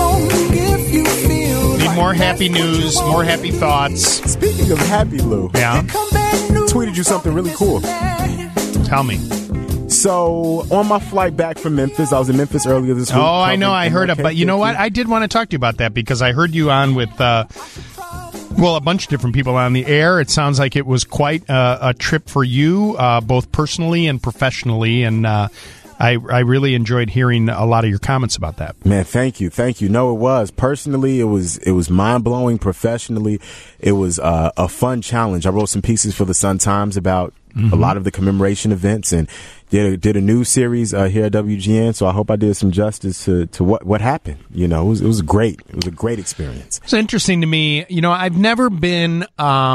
Need more happy news, more happy thoughts. Speaking of happy, Lou. Yeah? Tweeted you something really cool. Tell me. So, on my flight back from Memphis, I was in Memphis earlier this week. Oh, I know. I heard it. But you know what? I did want to talk to you about that because I heard you on with, a bunch of different people on the air. It sounds like it was quite a trip for you, both personally and professionally. And I really enjoyed hearing a lot of your comments about that. Man, thank you. No, it was. Personally, it was mind-blowing. Professionally, it was a fun challenge. I wrote some pieces for the Sun-Times about a lot of the commemoration events and did a news series here at WGN, so I hope I did some justice to what happened. It was great. It was a great experience. It's interesting to me. I've never been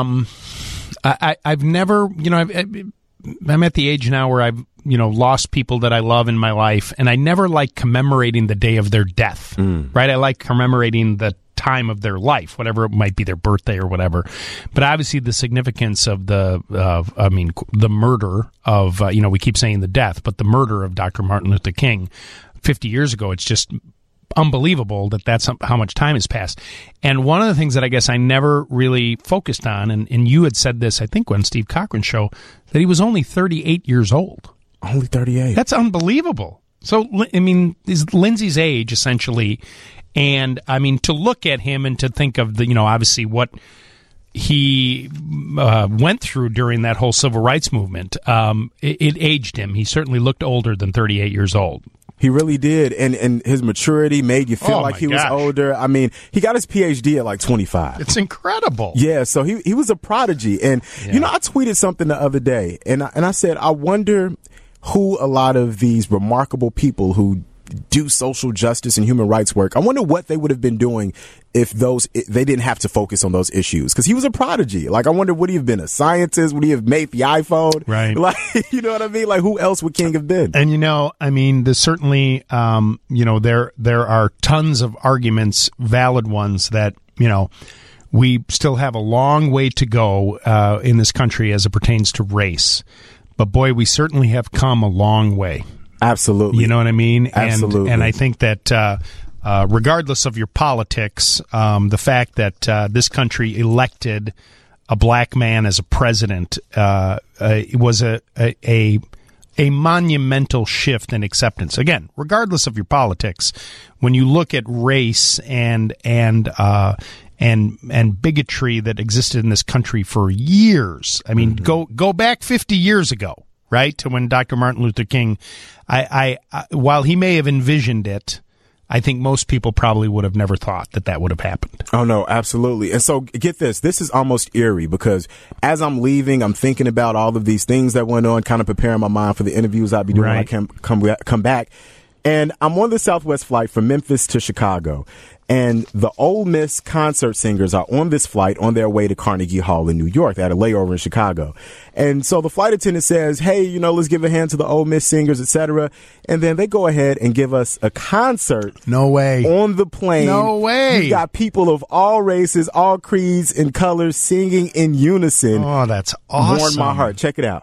I've never, I'm at the age now where I've, lost people that I love in my life, and I never like commemorating the day of their death, right? I like commemorating the time of their life, whatever it might be, their birthday or whatever. But obviously the significance of the murder of, we keep saying the death, but the murder of Dr. Martin Luther King 50 years ago, it's just unbelievable that that's how much time has passed. And one of the things that I guess I never really focused on, and you had said this, I think, on Steve Cochran's show, that he was only 38 years old. Only 38. That's unbelievable. So, I mean, is Lindsay's age, essentially. And, I mean, to look at him and to think of the, obviously what he went through during that whole civil rights movement, it aged him. He certainly looked older than 38 years old. He really did, and his maturity made you feel like he was older. I mean, he got his PhD at like 25. It's incredible. Yeah, so he was a prodigy. And, I tweeted something the other day, and I said, I wonder who a lot of these remarkable people who do social justice and human rights work, I wonder what they would have been doing if they didn't have to focus on those issues. Because he was a prodigy. Like, I wonder, would he have been a scientist? Would he have made the iPhone? Right. Like, you know what I mean? Like, who else would King have been? And, I mean, there's certainly, there are tons of arguments, valid ones, that, we still have a long way to go in this country as it pertains to race. But, boy, we certainly have come a long way. Absolutely. You know what I mean? Absolutely. And I think that regardless of your politics, the fact that this country elected a black man as a president was a monumental shift in acceptance. Again, regardless of your politics, when you look at race and bigotry that existed in this country for years, I mean, go back 50 years ago. Right, to when Dr. Martin Luther King, I while he may have envisioned it, I think most people probably would have never thought that would have happened. Oh, no, absolutely. And so get this. This is almost eerie because as I'm leaving, I'm thinking about all of these things that went on, kind of preparing my mind for the interviews I'll be doing when I come back. And I'm on the Southwest flight from Memphis to Chicago. And the Ole Miss concert singers are on this flight on their way to Carnegie Hall in New York. They had a layover in Chicago. And so the flight attendant says, hey, let's give a hand to the Ole Miss singers, etc. And then they go ahead and give us a concert. No way. On the plane. No way. You got people of all races, all creeds and colors singing in unison. Oh, that's awesome. Warmed my heart. Check it out.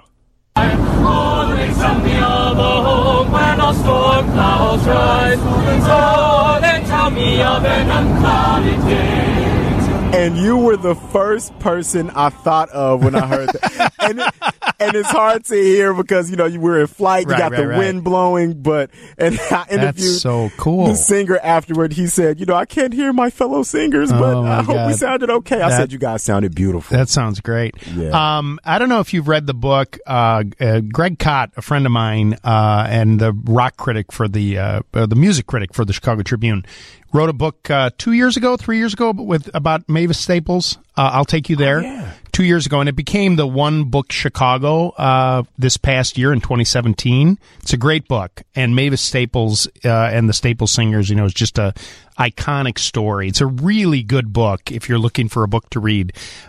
When a storm clouds rise, so they tell me of an unclouded day. And you were the first person I thought of when I heard that. And it's hard to hear because, you were in flight, you got the wind blowing, and I interviewed so cool. the singer afterward. He said, I can't hear my fellow singers, but I hope we sounded okay. I said, you guys sounded beautiful. That sounds great. Yeah. I don't know if you've read the book, Greg Kot, a friend of mine, and the rock critic for the music critic for the Chicago Tribune, wrote a book 3 years ago, about Mavis Staples. I'll Take You There. 2 years ago, and it became the One Book Chicago this past year in 2017. It's a great book, and Mavis Staples and the Staples Singers, is just a iconic story. It's a really good book if you're looking for a book to read.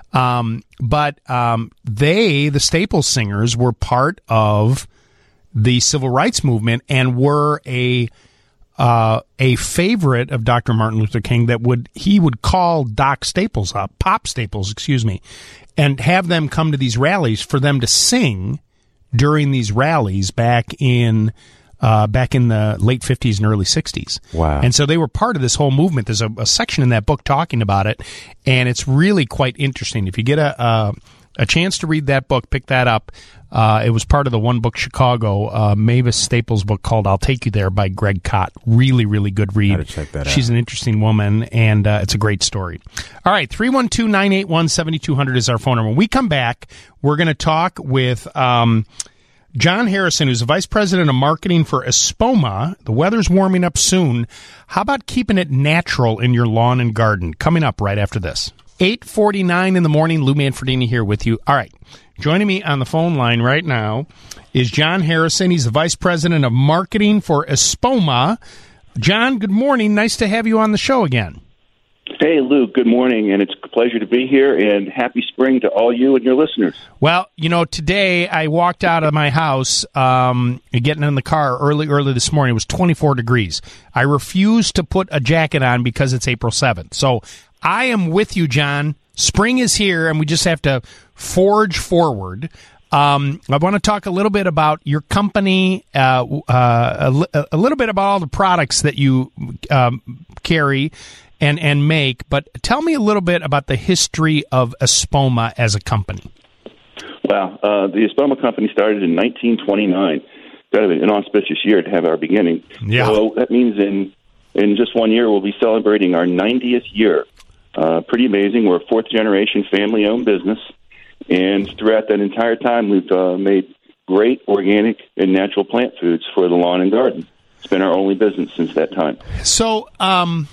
But the Staples Singers, were part of the civil rights movement and were a favorite of Dr. Martin Luther King he would call Pop Staples, and have them come to these rallies for them to sing during these rallies back in the late 50s and early 60s. Wow. And so they were part of this whole movement. There's a section in that book talking about it, and it's really quite interesting. If you get a chance to read that book, pick that up. It was part of the One Book Chicago, Mavis Staples book called I'll Take You There by Greg Kot. Really, really good read. Gotta check that out. She's an interesting woman, and it's a great story. All right, 312-981-7200 is our phone number. When we come back, we're going to talk with John Harrison, who's the Vice President of Marketing for Espoma. The weather's warming up soon. How about keeping it natural in your lawn and garden? Coming up right after this. 8:49 in the morning, Lou Manfredini here with you. All right, joining me on the phone line right now is John Harrison. He's the Vice President of Marketing for Espoma. John, good morning. Nice to have you on the show again. Hey, Lou, good morning, and it's a pleasure to be here, and happy spring to all you and your listeners. Well, today I walked out of my house, getting in the car early this morning. It was 24 degrees. I refused to put a jacket on because it's April 7th. So I am with you, John. Spring is here, and we just have to forge forward. I want to talk a little bit about your company, a little bit about all the products that you carry and make, but tell me a little bit about the history of Espoma as a company. Well, the Espoma company started in 1929. Kind of an inauspicious year to have our beginning. Yeah. So that means in just 1 year we'll be celebrating our 90th year. Pretty amazing. We're a fourth-generation family-owned business, and throughout that entire time we've made great organic and natural plant foods for the lawn and garden. It's been our only business since that time. So, I'm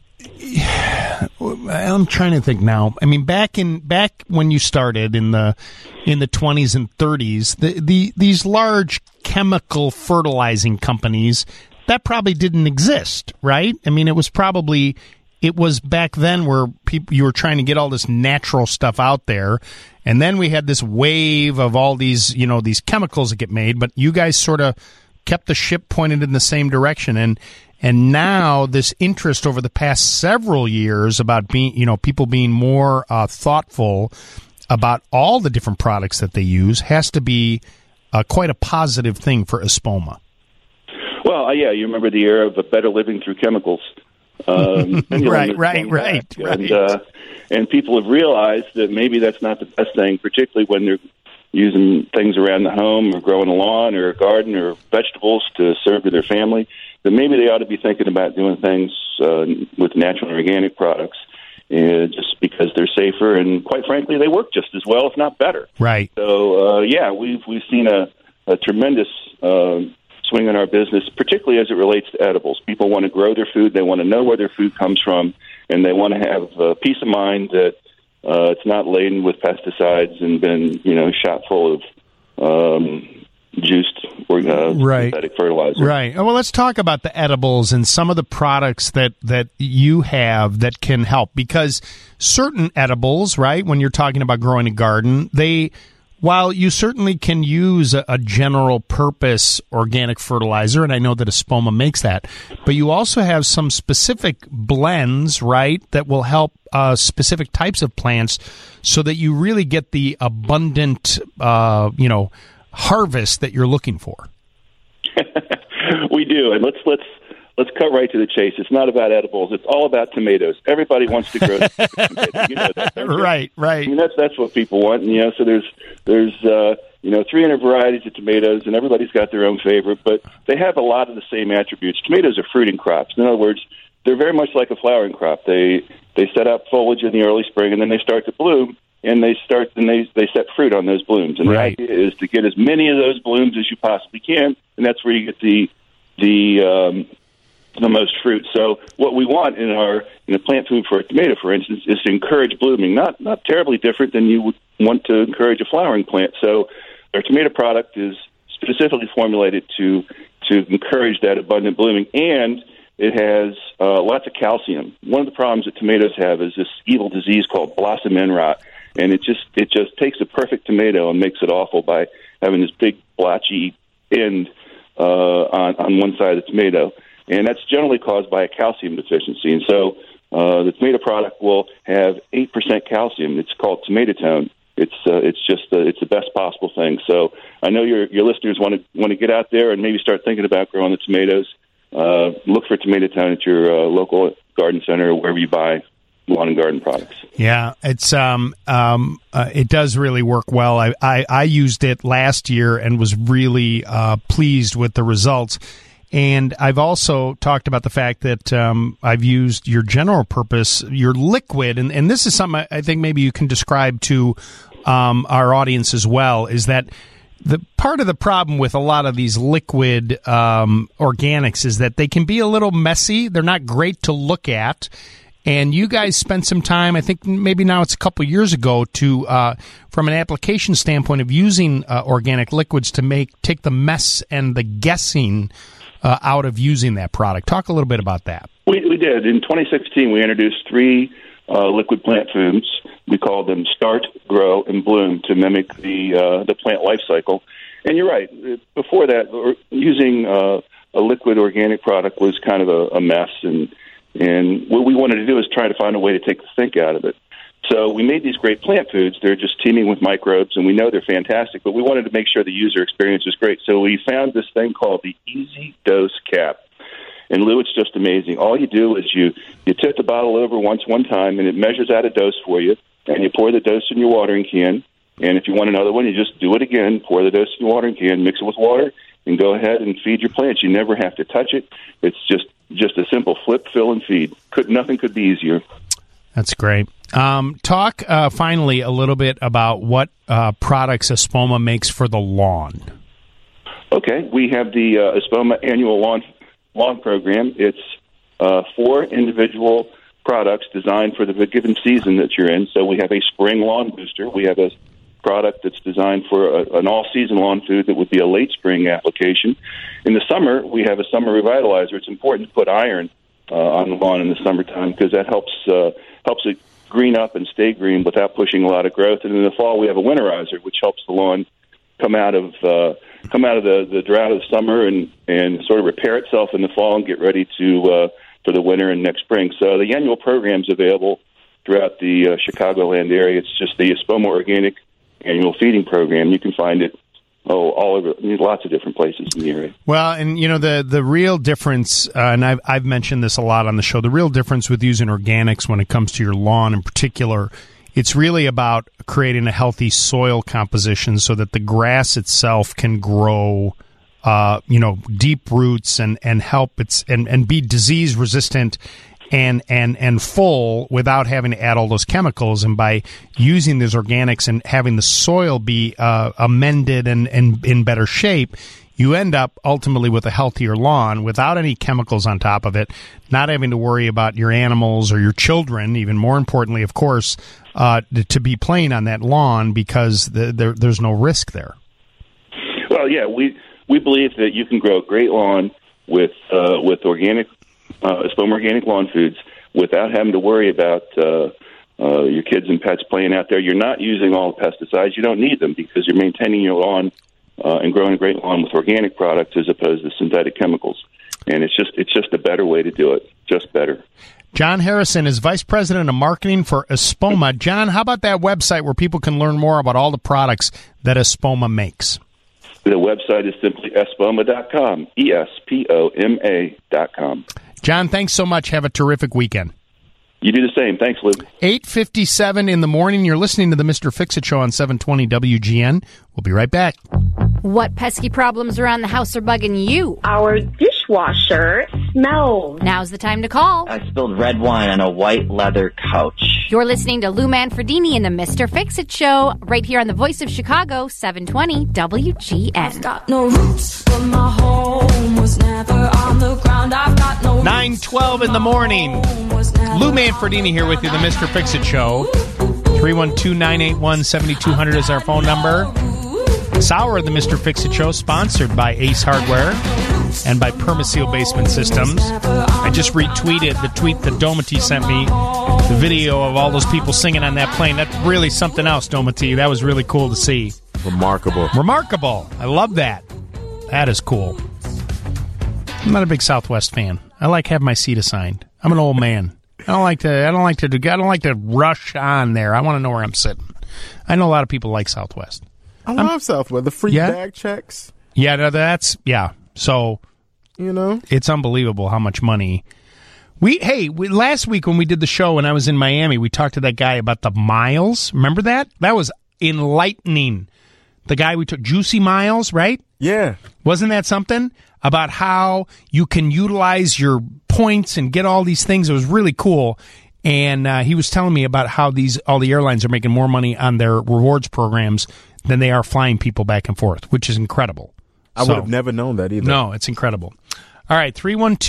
trying to think now. I mean, back when you started in the 20s and 30s, these large chemical fertilizing companies that probably didn't exist, right? I mean, it was back then where you were trying to get all this natural stuff out there, and then we had this wave of all these these chemicals that get made. But you guys sort of kept the ship pointed in the same direction, and now this interest over the past several years about people being more thoughtful about all the different products that they use has to be quite a positive thing for Espoma. Well, yeah, you remember the era of better living through chemicals. Right. And people have realized that maybe that's not the best thing, particularly when they're using things around the home or growing a lawn or a garden or vegetables to serve to their family, that maybe they ought to be thinking about doing things with natural and organic products just because they're safer and, quite frankly, they work just as well, if not better. Right. So, we've seen a tremendous swing in our business, particularly as it relates to edibles. People want to grow their food. They want to know where their food comes from, and they want to have peace of mind that it's not laden with pesticides and been, shot full of, juiced or synthetic fertilizer. Right. Well, let's talk about the edibles and some of the products that you have that can help, because certain edibles, right, when you're talking about growing a garden, while you certainly can use a general purpose organic fertilizer, and I know that Espoma makes that, but you also have some specific blends, right, that will help specific types of plants so that you really get the abundant, harvest that you're looking for. We do, and let's cut right to the chase. It's not about edibles. It's all about tomatoes. Everybody wants to grow tomatoes. You know that, don't you? Right. I mean, that's what people want. And, so there's 300 varieties of tomatoes, and everybody's got their own favorite, but they have a lot of the same attributes. Tomatoes are fruiting crops. In other words, they're very much like a flowering crop. They set up foliage in the early spring, and then they start to bloom, and they set fruit on those blooms. And right. The idea is to get as many of those blooms as you possibly can, and that's where you get the most fruit. So what we want in a plant food for a tomato, for instance, is to encourage blooming. Not terribly different than you would want to encourage a flowering plant. So our tomato product is specifically formulated to encourage that abundant blooming, and it has lots of calcium. One of the problems that tomatoes have is this evil disease called blossom end rot, and it just takes a perfect tomato and makes it awful by having this big blotchy end on one side of the tomato. And that's generally caused by a calcium deficiency. And so the tomato product will have 8% calcium. It's called Tomatotone. It's the best possible thing. So I know your listeners want to get out there and maybe start thinking about growing the tomatoes. Look for Tomatotone at your local garden center or wherever you buy lawn and garden products. Yeah, it's it does really work well. I used it last year and was really pleased with the results. And I've also talked about the fact that I've used your general purpose, your liquid, and this is something I think maybe you can describe to our audience as well, is that the part of the problem with a lot of these liquid organics is that they can be a little messy. They're not great to look at. And you guys spent some time, I think maybe now it's a couple years ago, to from an application standpoint of using organic liquids to take the mess and the guessing out of using that product. Talk a little bit about that. We did. In 2016, we introduced 3 liquid plant foods. We called them Start, Grow, and Bloom to mimic the plant life cycle. And you're right. Before that, using a liquid organic product was kind of a mess. And what we wanted to do is try to find a way to take the stink out of it. So we made these great plant foods. They're just teeming with microbes, and we know they're fantastic, but we wanted to make sure the user experience was great. So we found this thing called the Easy Dose Cap. And, Lou, it's just amazing. All you do is you tip the bottle over one time, and it measures out a dose for you, and you pour the dose in your watering can. And if you want another one, you just do it again, pour the dose in your watering can, mix it with water, and go ahead and feed your plants. You never have to touch it. It's just a simple flip, fill, and feed. Nothing could be easier. That's great. Talk finally a little bit about what products Espoma makes for the lawn. Okay, we have the Espoma annual lawn program. It's 4 individual products designed for the given season that you're in. So we have a spring lawn booster. We have a product that's designed for an all-season lawn food that would be a late spring application. In the summer, we have a summer revitalizer. It's important to put iron on the lawn in the summertime because that helps it green up and stay green without pushing a lot of growth. And in the fall, we have a winterizer, which helps the lawn come out of the drought of the summer and sort of repair itself in the fall and get ready for the winter and next spring. So the annual program's available throughout the Chicagoland area. It's just the Espoma Organic Annual Feeding Program. You can find it all over, lots of different places in the area. Well, and the real difference, and I've mentioned this a lot on the show, the real difference with using organics when it comes to your lawn in particular, it's really about creating a healthy soil composition so that the grass itself can grow, deep roots and help and be disease resistant and full without having to add all those chemicals. And by using these organics and having the soil be amended and in better shape, you end up ultimately with a healthier lawn without any chemicals on top of it, not having to worry about your animals or your children, even more importantly, of course, to be playing on that lawn because there's no risk there. Well, yeah, we believe that you can grow a great lawn with organic Espoma Organic Lawn Foods without having to worry about your kids and pets playing out there. You're not using all the pesticides. You don't need them because you're maintaining your lawn and growing a great lawn with organic products as opposed to synthetic chemicals. And it's just a better way to do it, just better. John Harrison is Vice President of Marketing for Espoma. John, how about that website where people can learn more about all the products that Espoma makes? The website is simply espoma.com, ESPOMA.com. John, thanks so much. Have a terrific weekend. You do the same. Thanks, Luke. 8:57 in the morning. You're listening to the Mr. Fix-It Show on 720 WGN. We'll be right back. What pesky problems around the house are bugging you? Our dishwasher smells. Now's the time to call. I spilled red wine on a white leather couch. You're listening to Lou Manfredini in the Mr. Fix-It Show, right here on the Voice of Chicago, 720 WGN. I've got no roots, but my home was never on the ground. I've got no 9:12 in the morning. Lou Manfredini here with you, the Mr. Fix-It Show. 312-981-7200 is our phone number. This hour of the Mr. Fix-It Show, sponsored by Ace Hardware and by Permaseal Basement Systems. I just retweeted the tweet that Domity sent me, the video of all those people singing on that plane. That's really something else, Domity. That was really cool to see. Remarkable. I love that. That is cool. I'm not a big Southwest fan. I like having my seat assigned. I'm an old man. I don't like to rush on there. I want to know where I'm sitting. I know a lot of people like Southwest. I love Southwest. The free bag checks. Yeah, so it's unbelievable how much money. Last week when we did the show and I was in Miami, we talked to that guy about the miles. Remember that? That was enlightening. The guy we took, Juicy Miles, right? Yeah. Wasn't that something? About how you can utilize your points and get all these things. It was really cool. And he was telling me about how all the airlines are making more money on their rewards programs than they are flying people back and forth, which is incredible. I would have never known that either. No, it's incredible. All right,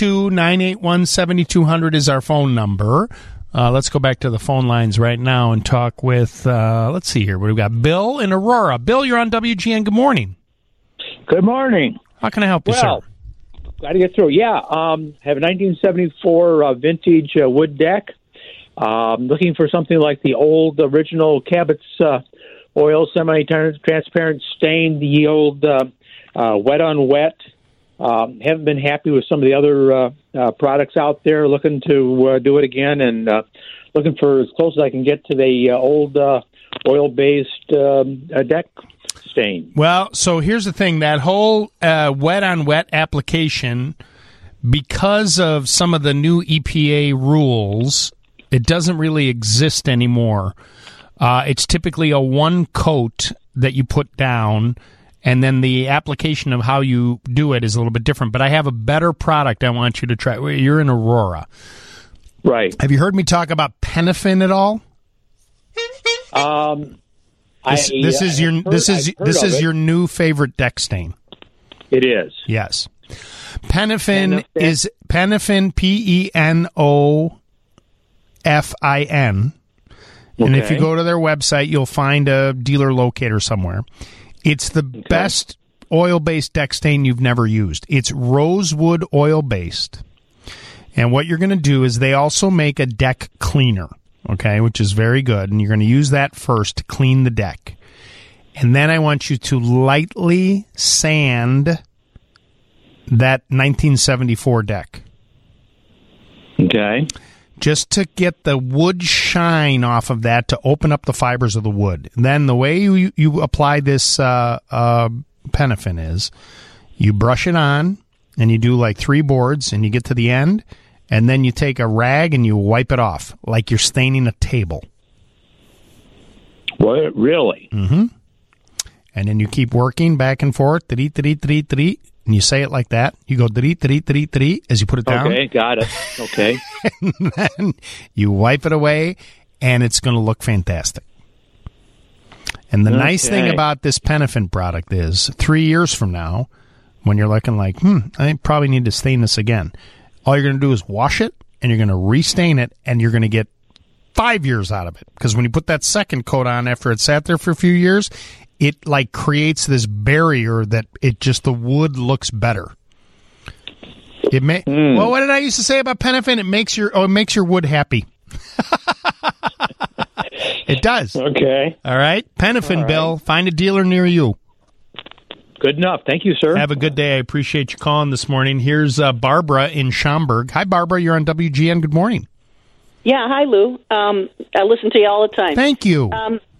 312-981-7200 is our phone number. Let's go back to the phone lines right now and talk with, let's see here. We've got Bill in Aurora. Bill, you're on WGN. Good morning. Good morning. How can I help you, sir? Got to get through. Yeah, have a 1974 vintage wood deck. Looking for something like the old original Cabot's oil semi-transparent stain, the old wet on wet. Haven't been happy with some of the other products out there. Looking to do it again and looking for as close as I can get to the old oil-based deck stain. Well, so here's the thing. That whole wet on wet application, because of some of the new EPA rules, it doesn't really exist anymore. It's typically a one coat that you put down, and then the application of how you do it is a little bit different. But I have a better product I want you to try. You're in Aurora. Right. Have you heard me talk about Penafin at all? This is your new favorite deck stain. It is. Yes. Penafin is Penafin, PENOFIN. And if you go to their website, you'll find a dealer locator somewhere. It's the best oil-based deck stain you've never used. It's rosewood oil-based. And what you're going to do is they also make a deck cleaner, okay, which is very good. And you're going to use that first to clean the deck. And then I want you to lightly sand that 1974 deck. Okay. Just to get the wood shine off of that to open up the fibers of the wood. And then the way you apply this Penafin is you brush it on and you do like 3 boards and you get to the end and then you take a rag and you wipe it off like you're staining a table. What? Really? Mm-hmm. And then you keep working back and forth, and you say it like that. You go as you put it down. Okay, got it. Okay. And then you wipe it away, and it's going to look fantastic. And the nice thing about this Penafin product is 3 years from now, when you're looking like, I probably need to stain this again, all you're going to do is wash it, and you're going to restain it, and you're going to get 5 years out of it. Because when you put that second coat on after it sat there for a few years, it like creates this barrier that it just, the wood looks better. It may. Well, what did I used to say about Penafin? It makes your wood happy. It does. Okay. All right. Penafin, All right. Bill. Find a dealer near you. Good enough. Thank you, sir. Have a good day. I appreciate you calling this morning. Here's Barbara in Schaumburg. Hi, Barbara. You're on WGN. Good morning. Yeah, hi, Lou. I listen to you all the time. Thank you.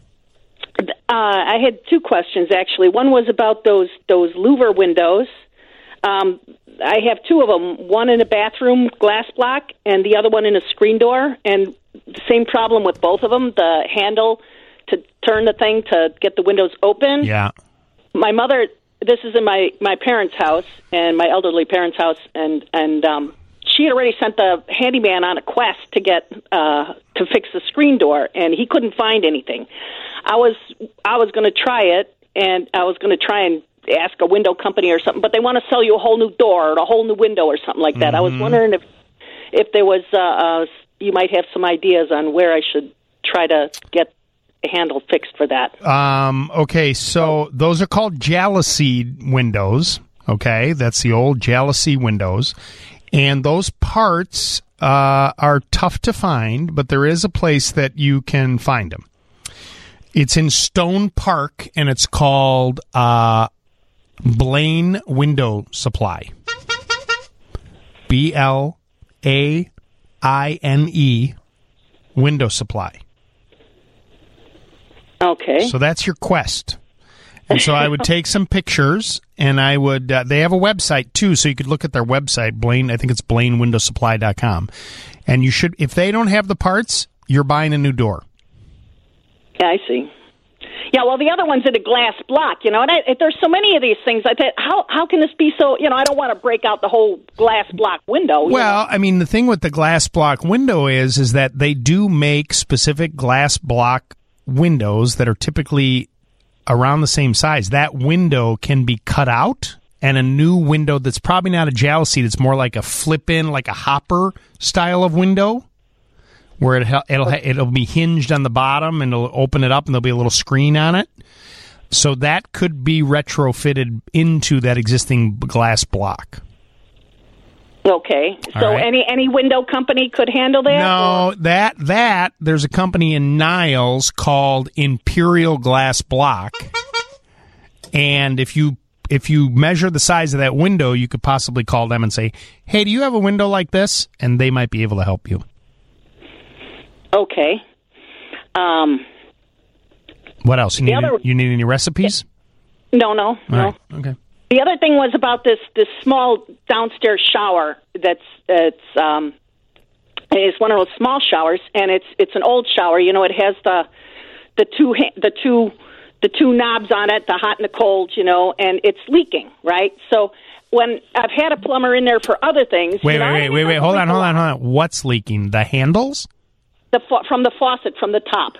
I had two questions, actually. One was about those louver windows. I have two of them, one in a bathroom glass block and the other one in a screen door. And the same problem with both of them, the handle to turn the thing to get the windows open. Yeah. My mother, this is in my parents' house and my elderly parents' house, and she had already sent the handyman on a quest to get to fix the screen door, and he couldn't find anything. I was going to try it, and I was going to try and ask a window company or something, but they want to sell you a whole new door or a whole new window or something like that. I was wondering if there was you might have some ideas on where I should try to get a handle fixed for that. Okay, so those are called jalousie windows. Okay, that's the old jalousie windows. And those parts are tough to find, but there is a place that you can find them. It's in Stone Park, and it's called Blaine Window Supply. BLAINE Window Supply. Okay. So that's your quest. And so I would take some pictures, and I would, they have a website too, so you could look at their website, Blaine, I think it's BlaineWindowSupply.com. And you should, if they don't have the parts, you're buying a new door. Yeah, I see. Yeah, well, the other one's in a glass block, and there's so many of these things. I thought, how can this be so, I don't want to break out the whole glass block window. Well, I mean, the thing with the glass block window is that they do make specific glass block windows that are typically around the same size. That window can be cut out, and a new window that's probably not a jalousie, it's more like a flip-in, like a hopper style of window, where it'll be hinged on the bottom, and it'll open it up, and there'll be a little screen on it. So that could be retrofitted into that existing glass block. Okay. So All right. any window company could handle that? No, that there's a company in Niles called Imperial Glass Block, and if you measure the size of that window, you could possibly call them and say, "Hey, do you have a window like this?" And they might be able to help you. Okay. What else? You need any recipes? No. All right. Okay. The other thing was about this small downstairs shower that's it's one of those small showers, and it's an old shower. It has the two knobs on it, the hot and the cold, and it's leaking, right? So when I've had a plumber in there for other things, wait, hold on. What's leaking? The handles? From the faucet, from the top.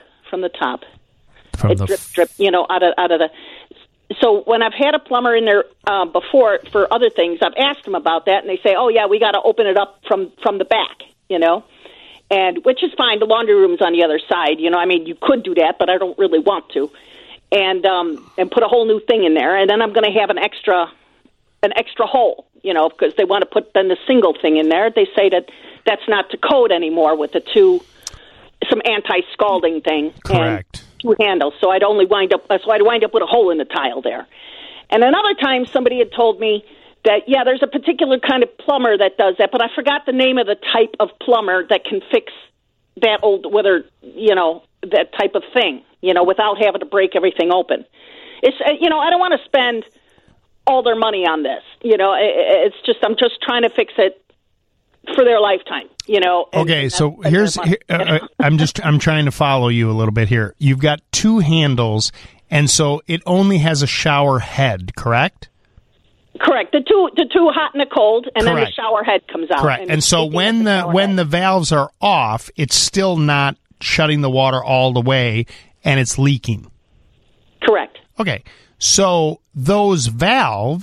Drip, out of the. So when I've had a plumber in there before for other things, I've asked them about that, and they say, "Oh yeah, we got to open it up from the back," and which is fine. The laundry room's on the other side, I mean, you could do that, but I don't really want to, and put a whole new thing in there, and then I'm going to have an extra hole, because they want to put then the single thing in there. They say that's not to code anymore with some anti-scalding thing. Correct. And two handles, so I'd wind up with a hole in the tile there. And another time, somebody had told me that there's a particular kind of plumber that does that, but I forgot the name of the type of plumber that can fix that that type of thing, without having to break everything open. It's I don't want to spend all their money on this. It's just I'm just trying to fix it for their lifetime, Okay, so I'm trying to follow you a little bit here. You've got two handles, and so it only has a shower head, correct? Correct. The two hot and the cold, and Correct. then the shower head comes out. Correct. And so when the valves are off, it's still not shutting the water all the way, and it's leaking. Correct. Okay, so those valve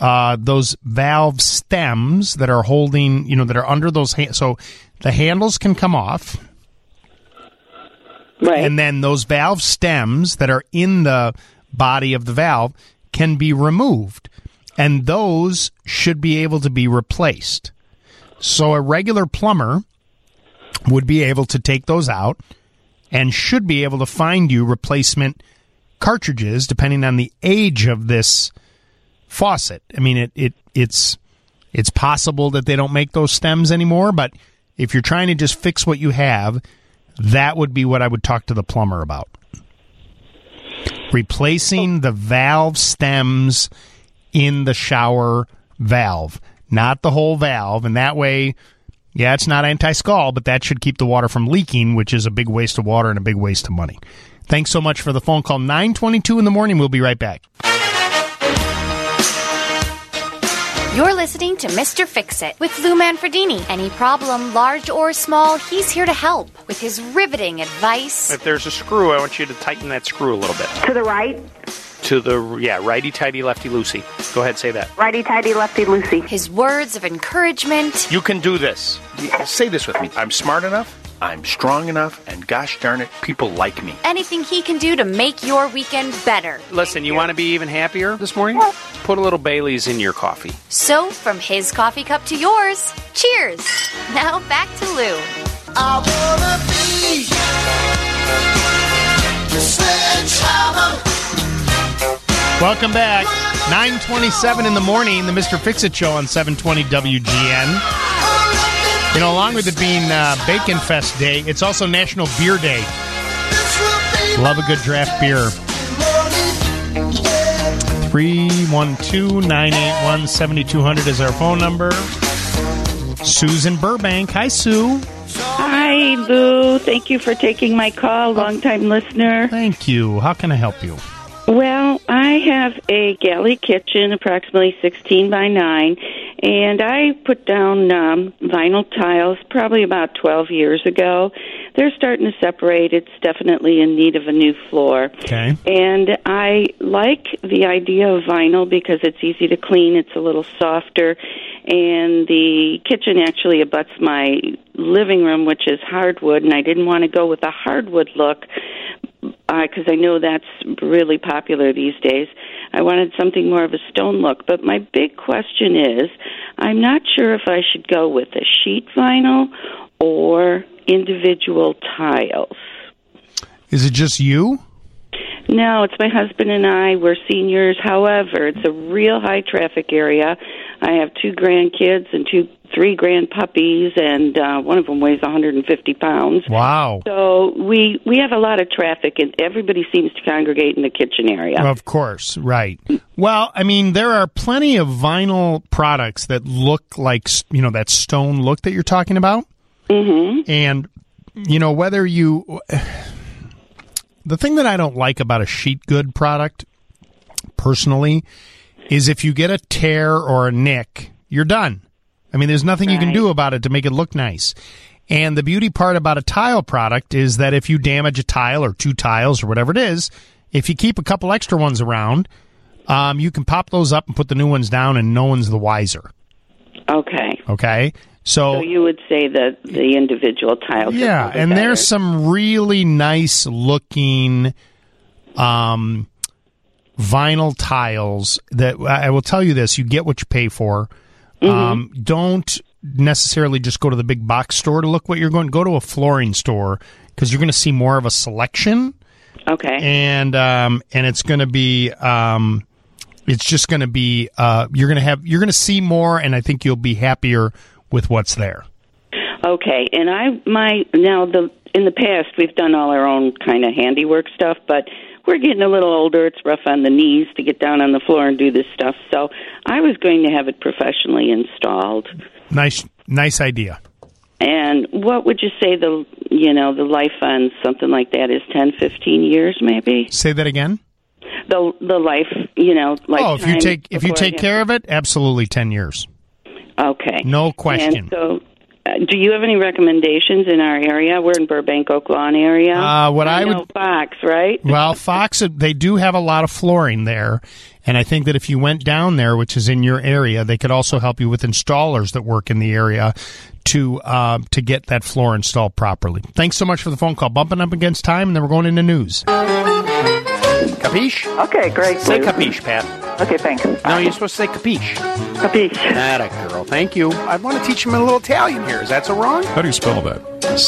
stems that are holding, that are under those so the handles can come off. Right. And then those valve stems that are in the body of the valve can be removed. And those should be able to be replaced. So a regular plumber would be able to take those out and should be able to find you replacement cartridges depending on the age of this faucet. I mean, it's possible that they don't make those stems anymore, but if you're trying to just fix what you have, that would be what I would talk to the plumber about. Replacing the valve stems in the shower valve, not the whole valve, and that way, yeah, it's not anti-scald, but that should keep the water from leaking, which is a big waste of water and a big waste of money. Thanks so much for the phone call. 9:22 in the morning. We'll be right back. You're listening to Mr. Fix-It with Lou Manfredini. Any problem, large or small, he's here to help with his riveting advice. If there's a screw, I want you to tighten that screw a little bit. To the right? To the, righty-tighty, lefty-loosey. Go ahead, say that. Righty-tighty, lefty-loosey. His words of encouragement. You can do this. Say this with me. I'm smart enough, I'm strong enough, and gosh darn it, people like me. Anything he can do to make your weekend better. Listen, you want to be even happier this morning? Put a little Bailey's in your coffee. So, from his coffee cup to yours, cheers. Now back to Lou. I wanna be the sledgehammer. Welcome back. 9:27 in the morning, the Mr. Fix-It Show on 720 WGN. You know, along with it being Bacon Fest Day, it's also National Beer Day. Love a good draft beer. 312-981-7200 is our phone number. Susan Burbank. Hi, Sue. Hi, Lou. Thank you for taking my call. Long-time listener. Thank you. How can I help you? Well, I have a galley kitchen, approximately 16 by 9, and I put down vinyl tiles probably about 12 years ago. They're starting to separate. It's definitely in need of a new floor. Okay. And I like the idea of vinyl because it's easy to clean. It's a little softer. And the kitchen actually abuts my living room, which is hardwood, and I didn't want to go with a hardwood look because I know that's really popular these days. I wanted something more of a stone look. But my big question is, I'm not sure if I should go with a sheet vinyl or individual tiles. Is it just you? No, it's my husband and I. We're seniors. However, it's a real high traffic area. I have 2 grandkids and 3 grandpuppies, and one of them weighs 150 pounds. Wow. So we have a lot of traffic, and everybody seems to congregate in the kitchen area. Of course, right. Well, I mean, there are plenty of vinyl products that look like, you know, that stone look that you're talking about. Mm-hmm. And, you know, whether you... The thing that I don't like about a sheet good product, personally, is if you get a tear or a nick, you're done. I mean, there's nothing you can do about it to make it look nice. And the beauty part about a tile product is that if you damage a tile or 2 tiles or whatever it is, if you keep a couple extra ones around, you can pop those up and put the new ones down and no one's the wiser. Okay. Okay? So you would say that the individual tiles yeah, are and better. there's some really nice looking vinyl tiles that I will tell you this, you get what you pay for. Mm-hmm. Don't necessarily just go to the big box store to look what you're going to go to a flooring store because you're going to see more of a selection. Okay. And it's going to be it's just going to be you're going to see more, and I think you'll be happier with what's there. Okay, and in the past we've done all our own kind of handiwork stuff, but we're getting a little older. It's rough on the knees to get down on the floor and do this stuff. So I was going to have it professionally installed. Nice idea. And what would you say the life on something like that is? 10, 15 years, maybe? Say that again. The life, lifetime. If you take care of it, absolutely 10 years. Okay. No question. And so Do you have any recommendations in our area? We're in Burbank, Oak Lawn area. I know Fox, right? Well, Fox, they do have a lot of flooring there, and I think that if you went down there, which is in your area, they could also help you with installers that work in the area to get that floor installed properly. Thanks so much for the phone call. Bumping up against time, and then we're going into news. Capiche? Okay, great. Say capiche, Pat. Okay, thanks. No, you're supposed to say capiche. Capiche. Atta girl. Thank you. I want to teach him a little Italian here. Is that so wrong? How do you spell that?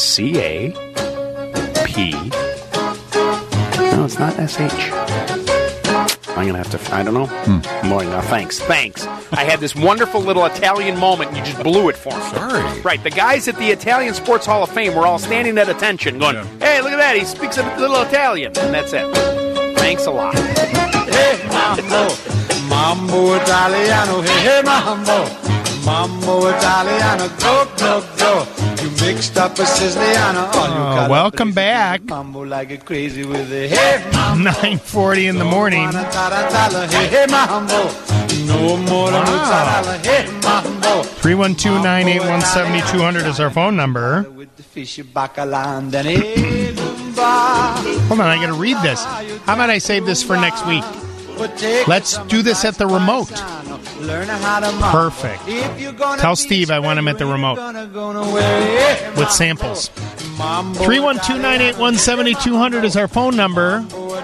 C-A-P. No, it's not S-H. I'm going to have to, I don't know. Boy, no, thanks. I had this wonderful little Italian moment, and you just blew it for me. Sorry. Right, the guys at the Italian Sports Hall of Fame were all standing at attention going, hey, look at that, he speaks a little Italian. And that's it. Thanks a lot. Hey, mambo Italiano, hey, mambo. Mambo Italiano, go, go, go. You mixed up a Siciliano. Welcome back. Mambo like a crazy with a hey, mambo. 9:40 in the morning. Hey, mambo. No more mozzarella, hey, mambo. 312-981-7200 is our phone number. Hold on, I got to read this. How about I save this for next week? Let's do this at the remote. Perfect. Tell Steve I want him at the remote with samples. 312-981-7200 is our phone number.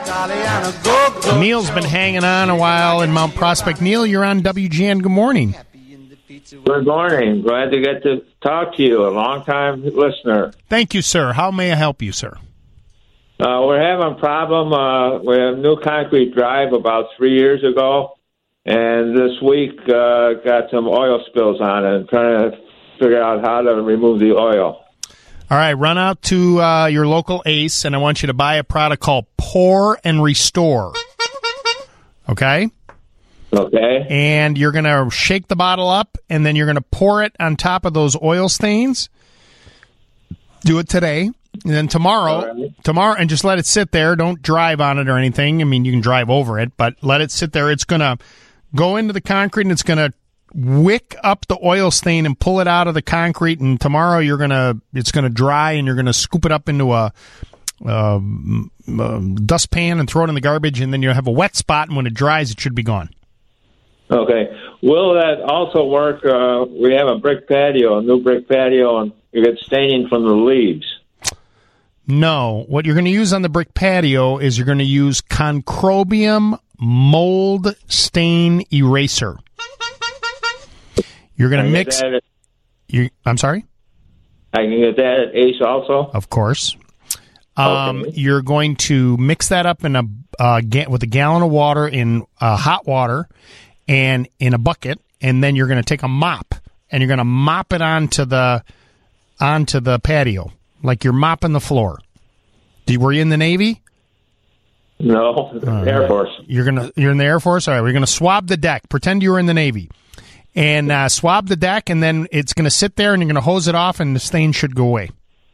Neil's been hanging on a while in Mount Prospect. Neil, you're on WGN. Good morning. Good morning. Glad to get to talk to you, a long-time listener. Thank you, sir. How may I help you, sir? We're having a problem with a new concrete drive about 3 years ago, and this week got some oil spills on it. I'm trying to figure out how to remove the oil. All right, run out to your local Ace, and I want you to buy a product called Pour and Restore. Okay? Okay. And you're going to shake the bottle up, and then you're going to pour it on top of those oil stains. Do it today. And then tomorrow, and just let it sit there. Don't drive on it or anything. I mean, you can drive over it, but let it sit there. It's going to go into the concrete, and it's going to wick up the oil stain and pull it out of the concrete. And tomorrow, it's going to dry, and you're going to scoop it up into a dustpan and throw it in the garbage. And then you have a wet spot, and when it dries, it should be gone. Okay. Will that also work? We have a brick patio, a new brick patio, and you get staining from the leaves. No. What you're going to use on the brick patio is you're going to use Concrobium mold stain eraser. You're going to mix. I'm sorry? I can get that at Ace also? Of course. Okay. You're going to mix that up in with a gallon of water in hot water and in a bucket, and then you're going to take a mop and you're going to mop it onto the patio. Like you're mopping the floor. Were you in the Navy? No, Air Force. You're in the Air Force? All right, we're going to swab the deck. Pretend you were in the Navy. And swab the deck, and then it's going to sit there, and you're going to hose it off, and the stain should go away.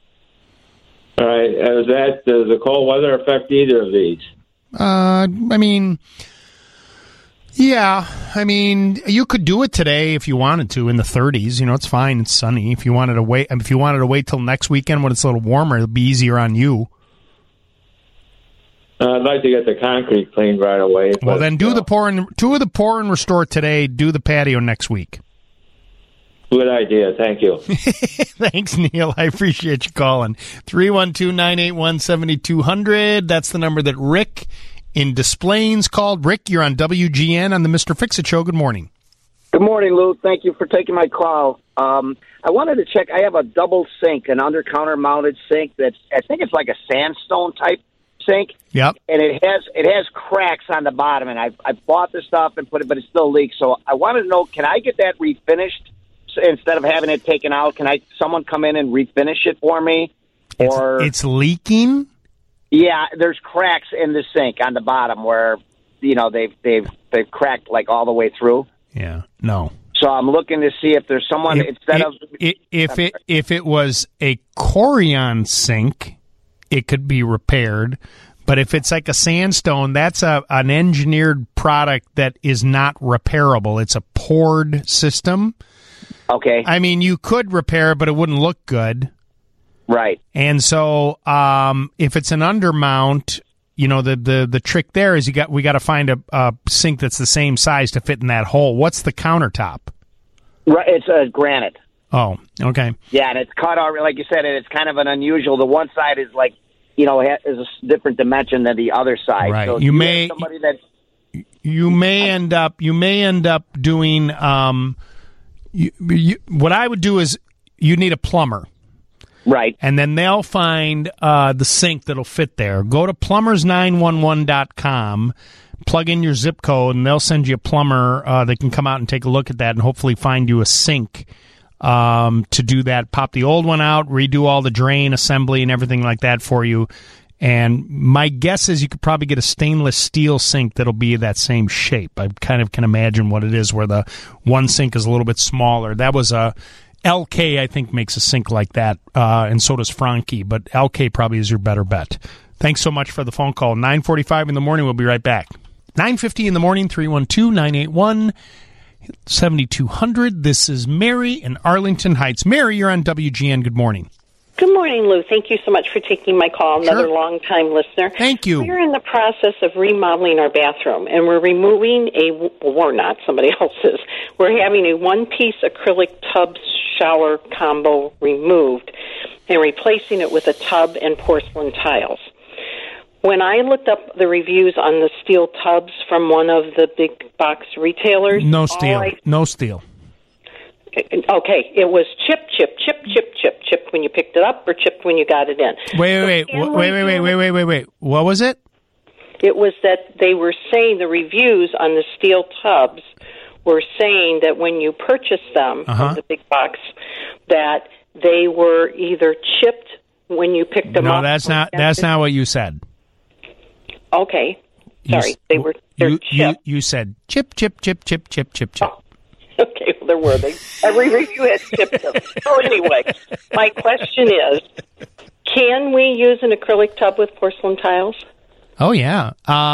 All right. Does the cold weather affect either of these? Yeah, you could do it today if you wanted to in the 30s. It's fine. It's sunny. If you wanted to wait till next weekend when it's a little warmer, it'll be easier on you. I'd like to get the concrete cleaned right away. Well, then do the pour and restore today. Do the patio next week. Good idea. Thank you. Thanks, Neil. I appreciate you calling. 312-981-7200. That's the number that Rick in Des Plaines called. Rick, you're on WGN on the Mr. Fix-It Show. Good morning. Good morning, Lou. Thank you for taking my call. I wanted to check. I have a double sink, an under-counter mounted sink that's, I think it's like a sandstone type sink. Yep. And it has cracks on the bottom, and I bought the stuff and put it, but it still leaks. So I wanted to know, can I get that refinished instead of having it taken out? Can someone come in and refinish it for me? Or it's leaking? Yeah, there's cracks in the sink on the bottom where they've cracked like all the way through. Yeah. No. So I'm looking to see if there's someone if it was a Corian sink, it could be repaired. But if it's like a sandstone, that's an engineered product that is not repairable. It's a poured system. Okay. I mean, you could repair it, but it wouldn't look good. Right. And so, if it's an undermount, you know, the trick there is we got to find a sink that's the same size to fit in that hole. What's the countertop? Right. It's granite. Oh, okay. Yeah, and it's cut out, like you said, and it's kind of an unusual. The one side is like, you know, is a different dimension than the other side. Right. So You have may somebody that end up doing what I would do is you need a plumber. Right. And then they'll find the sink that'll fit there. Go to plumbers911.com, plug in your zip code, and they'll send you a plumber that can come out and take a look at that and hopefully find you a sink to do that. Pop the old one out, redo all the drain assembly and everything like that for you. And my guess is you could probably get a stainless steel sink that'll be that same shape. I kind of can imagine what it is, where the one sink is a little bit smaller. That was a LK, I think, makes a sink like that, and so does Franke, but LK probably is your better bet. Thanks so much for the phone call. 9:45 in the morning. We'll be right back. 9:50 in the morning, 312-981-7200. This is Mary in Arlington Heights. Mary, you're on WGN. Good morning. Good morning, Lou. Thank you so much for taking my call. Another long-time listener. Thank you. We're in the process of remodeling our bathroom, and we're removing we're not, somebody else is. We're having a one-piece acrylic tub shower combo removed and replacing it with a tub and porcelain tiles. When I looked up the reviews on the steel tubs from one of the big box retailers... No steel. No steel. Okay, it was chip when you picked it up or chipped when you got it in. Wait. What was it? It was that they were saying the reviews on the steel tubs were saying that when you purchased them from the big box, that they were either chipped when you picked them up. No, that's not what you said. Okay, sorry, they're chipped. You said chip. Oh. Okay, well, there were. Every review has chipped them. So anyway, my question is, can we use an acrylic tub with porcelain tiles? Oh, yeah.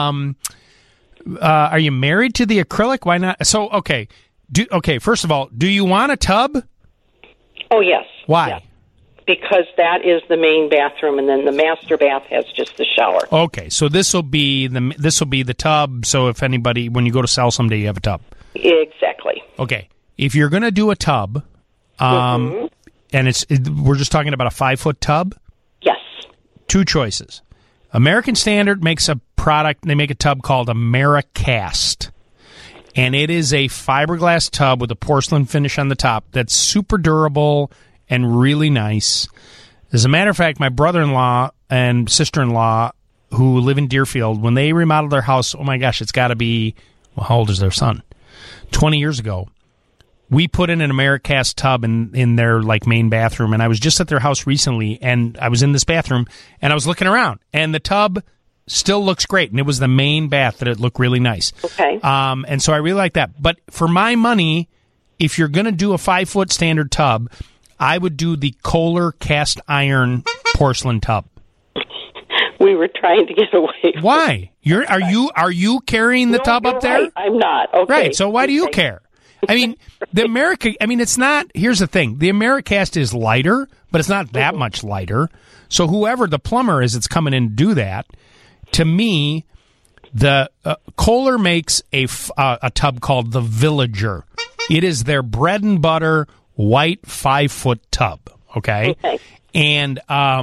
Are you married to the acrylic? Why not? So, okay. First of all, do you want a tub? Oh, yes. Why? Yes. Because that is the main bathroom, and then the master bath has just the shower. Okay, so this will be the tub, so if anybody, when you go to sell someday, you have a tub. Exactly. Okay. If you're going to do a tub, and we're just talking about a 5-foot tub? Yes. Two choices. American Standard makes a product, they make a tub called AmeriCast. And it is a fiberglass tub with a porcelain finish on the top that's super durable and really nice. As a matter of fact, my brother-in-law and sister-in-law who live in Deerfield, when they remodeled their house, oh my gosh, it's got to be, well, how old is their son? 20 years ago. We put in an AmeriCast tub in their main bathroom, and I was just at their house recently, and I was in this bathroom, and I was looking around, and the tub still looks great, and it was the main bath that it looked really nice. Okay. And so I really like that. But for my money, if you're going to do a 5-foot standard tub, I would do the Kohler cast iron porcelain tub. We were trying to get away. Why? Are you carrying the tub up there? Right. I'm not. Okay. Right. So why do you care? I mean, it's not, here's the thing. The AmeriCast is lighter, but it's not that much lighter. So whoever the plumber is that's coming in to do that, to me, the Kohler makes a tub called the Villager. It is their bread and butter white 5-foot tub. Okay. And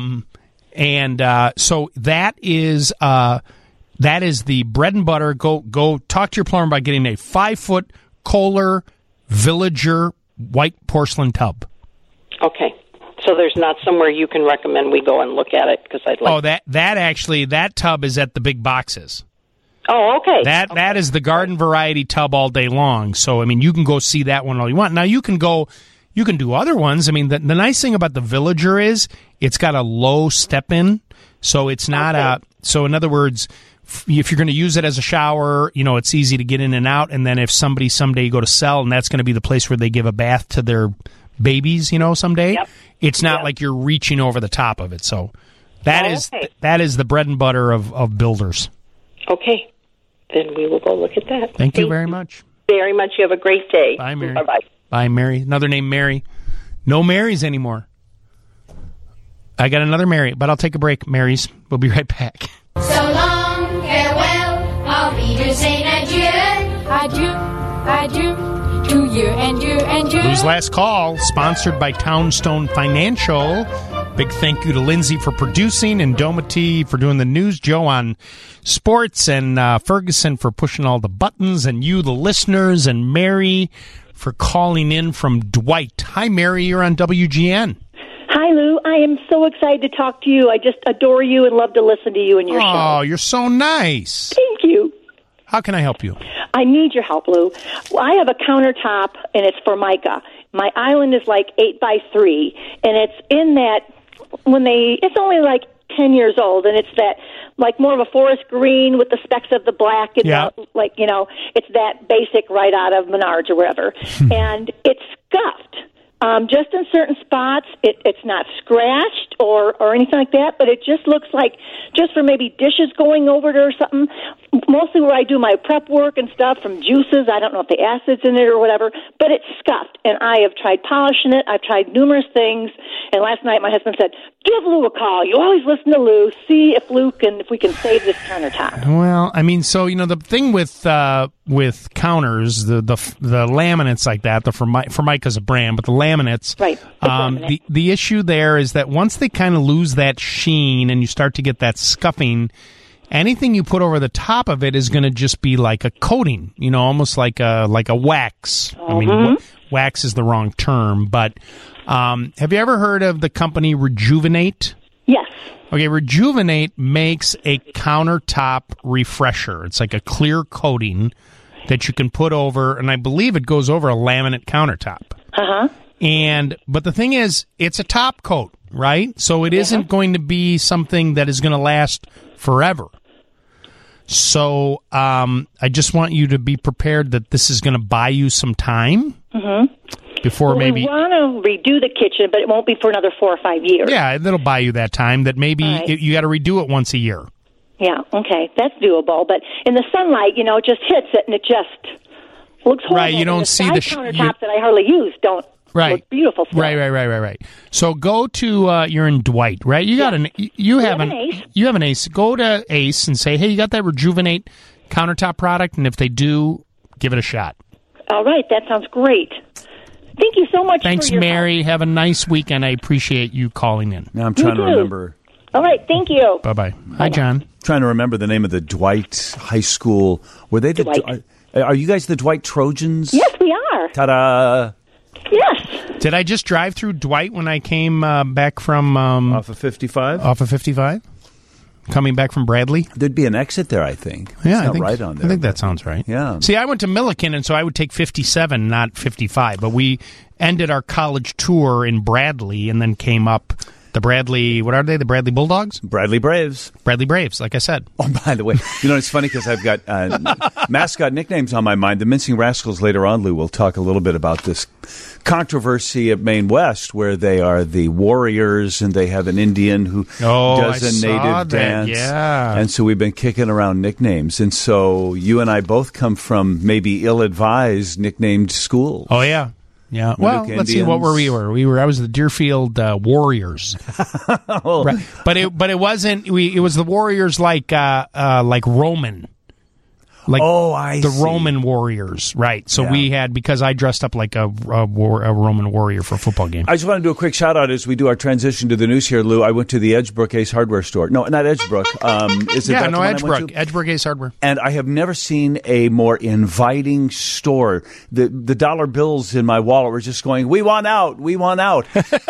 so that is the bread and butter. Go talk to your plumber about getting a 5-foot Kohler Villager white porcelain tub. Okay. So there's not somewhere you can recommend we go and look at it, because I'd like. Oh, that tub is at the big boxes. Oh, okay. That is the garden variety tub all day long. So I mean, you can go see that one all you want. Now you can do other ones. I mean, the nice thing about the Villager is it's got a low step in, so it's not so in other words, if you're going to use it as a shower, it's easy to get in and out. And then if somebody someday go to sell, and that's going to be the place where they give a bath to their babies, someday, it's not like you're reaching over the top of it. So that is the bread and butter of builders. Okay. Then we will go look at that. Thank you very much. Very much. You have a great day. Bye, Mary. Bye-bye. Bye, Mary. Another name, Mary. No Marys anymore. I got another Mary, but I'll take a break, Marys. We'll be right back. So long, farewell, auf Wiedersehen, adieu, adieu, adieu, to you and you and you. Lou's Last Call, sponsored by Townstone Financial. Big thank you to Lindsay for producing and Domity for doing the news, Joe on sports, and Ferguson for pushing all the buttons, and you, the listeners, and Mary for calling in from Dwight. Hi, Mary. You're on WGN. Hi, Lou. I am so excited to talk to you. I just adore you and love to listen to you and your show. Oh, you're so nice. Thank you. How can I help you? I need your help, Lou. Well, I have a countertop, and it's Formica. My island is like 8x3, and it's in that it's only like 10 years old, and it's that like more of a forest green with the specks of the black, and it's that basic right out of Menards or wherever, and it's scuffed. Just in certain spots, it's not scratched or anything like that, but it just looks like just for maybe dishes going over it or something. Mostly where I do my prep work and stuff from juices. I don't know if the acid's in it or whatever, but it's scuffed. And I have tried polishing it. I've tried numerous things. And last night my husband said, give Lou a call. You always listen to Lou. See if we can save this countertop. Well, I mean, so, the thing with counters, the laminates like that, the Formica's a brand, but the laminates, right? The issue there is that once they kind of lose that sheen and you start to get that scuffing, anything you put over the top of it is going to just be like a coating, almost like a wax. Mm-hmm. I mean, wax is the wrong term, but have you ever heard of the company Rejuvenate? Yes. Okay, Rejuvenate makes a countertop refresher. It's like a clear coating that you can put over, and I believe it goes over a laminate countertop. Uh-huh. But the thing is, it's a top coat, right? So it isn't going to be something that is going to last forever. So I just want you to be prepared that this is going to buy you some time before maybe... We want to redo the kitchen, but it won't be for another 4 or 5 years. Yeah, that'll buy you that time that maybe you got to redo it once a year. Yeah, okay, that's doable. But in the sunlight, it just hits it, and it just looks horrible. Right, you don't see the countertops that I hardly use don't look beautiful still. Right. So go to you're in Dwight, right? You got you have an Ace. You have an Ace. Go to Ace and say, hey, you got that Rejuvenate countertop product? And if they do, give it a shot. All right, that sounds great. Thank you so much. Thanks, for your Mary. Have a nice weekend. I appreciate you calling in. Now I'm trying to remember. All right, thank you. Bye-bye. Hi, John. Trying to remember the name of the Dwight High School. Were they are you guys the Dwight Trojans? Yes, we are. Ta-da! Yes. Did I just drive through Dwight when I came back from... off of 55? Off of 55? Coming back from Bradley? There'd be an exit there, I think. Yeah, it's not right on there. I think that sounds right. Yeah. See, I went to Milliken, and so I would take 57, not 55. But we ended our college tour in Bradley and then came up... The Bradley, what are they? The Bradley Bulldogs? Bradley Braves. Bradley Braves, like I said. Oh, by the way, it's funny because I've got mascot nicknames on my mind. The Mincing Rascals later on, Lou, will talk a little bit about this controversy at Maine West where they are the Warriors and they have an Indian who does a native dance. Yeah. And so we've been kicking around nicknames. And so you and I both come from maybe ill-advised nicknamed schools. Oh, yeah. Yeah. Well, let's see. What were we? I was the Deerfield Warriors. Right. But it wasn't. It was the Warriors like Roman. Like I the see. Roman Warriors, right? So we had, because I dressed up like a Roman warrior for a football game. I just want to do a quick shout out as we do our transition to the news here, Lou. I went to the Edgebrook Ace Hardware store. No, not Edgebrook. Is it Edgebrook. Edgebrook Ace Hardware. And I have never seen a more inviting store. The dollar bills in my wallet were just going, "We want out. We want out."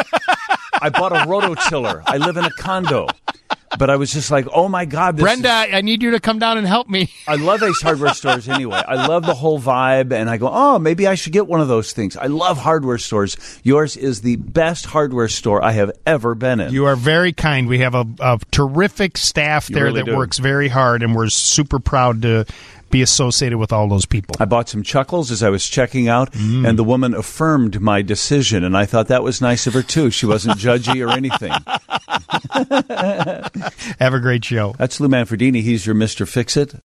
I bought a rototiller. I live in a condo. But I was just like, oh, my God. Brenda, I need you to come down and help me. I love Ace Hardware stores anyway. I love the whole vibe. And I go, oh, maybe I should get one of those things. I love hardware stores. Yours is the best hardware store I have ever been in. You are very kind. We have a terrific staff there that works very hard, and we're super proud to be associated with all those people. I bought some Chuckles as I was checking out, and the woman affirmed my decision, and I thought that was nice of her, too. She wasn't judgy or anything. Have a great show. That's Lou Manfredini. He's your Mr. Fix-It.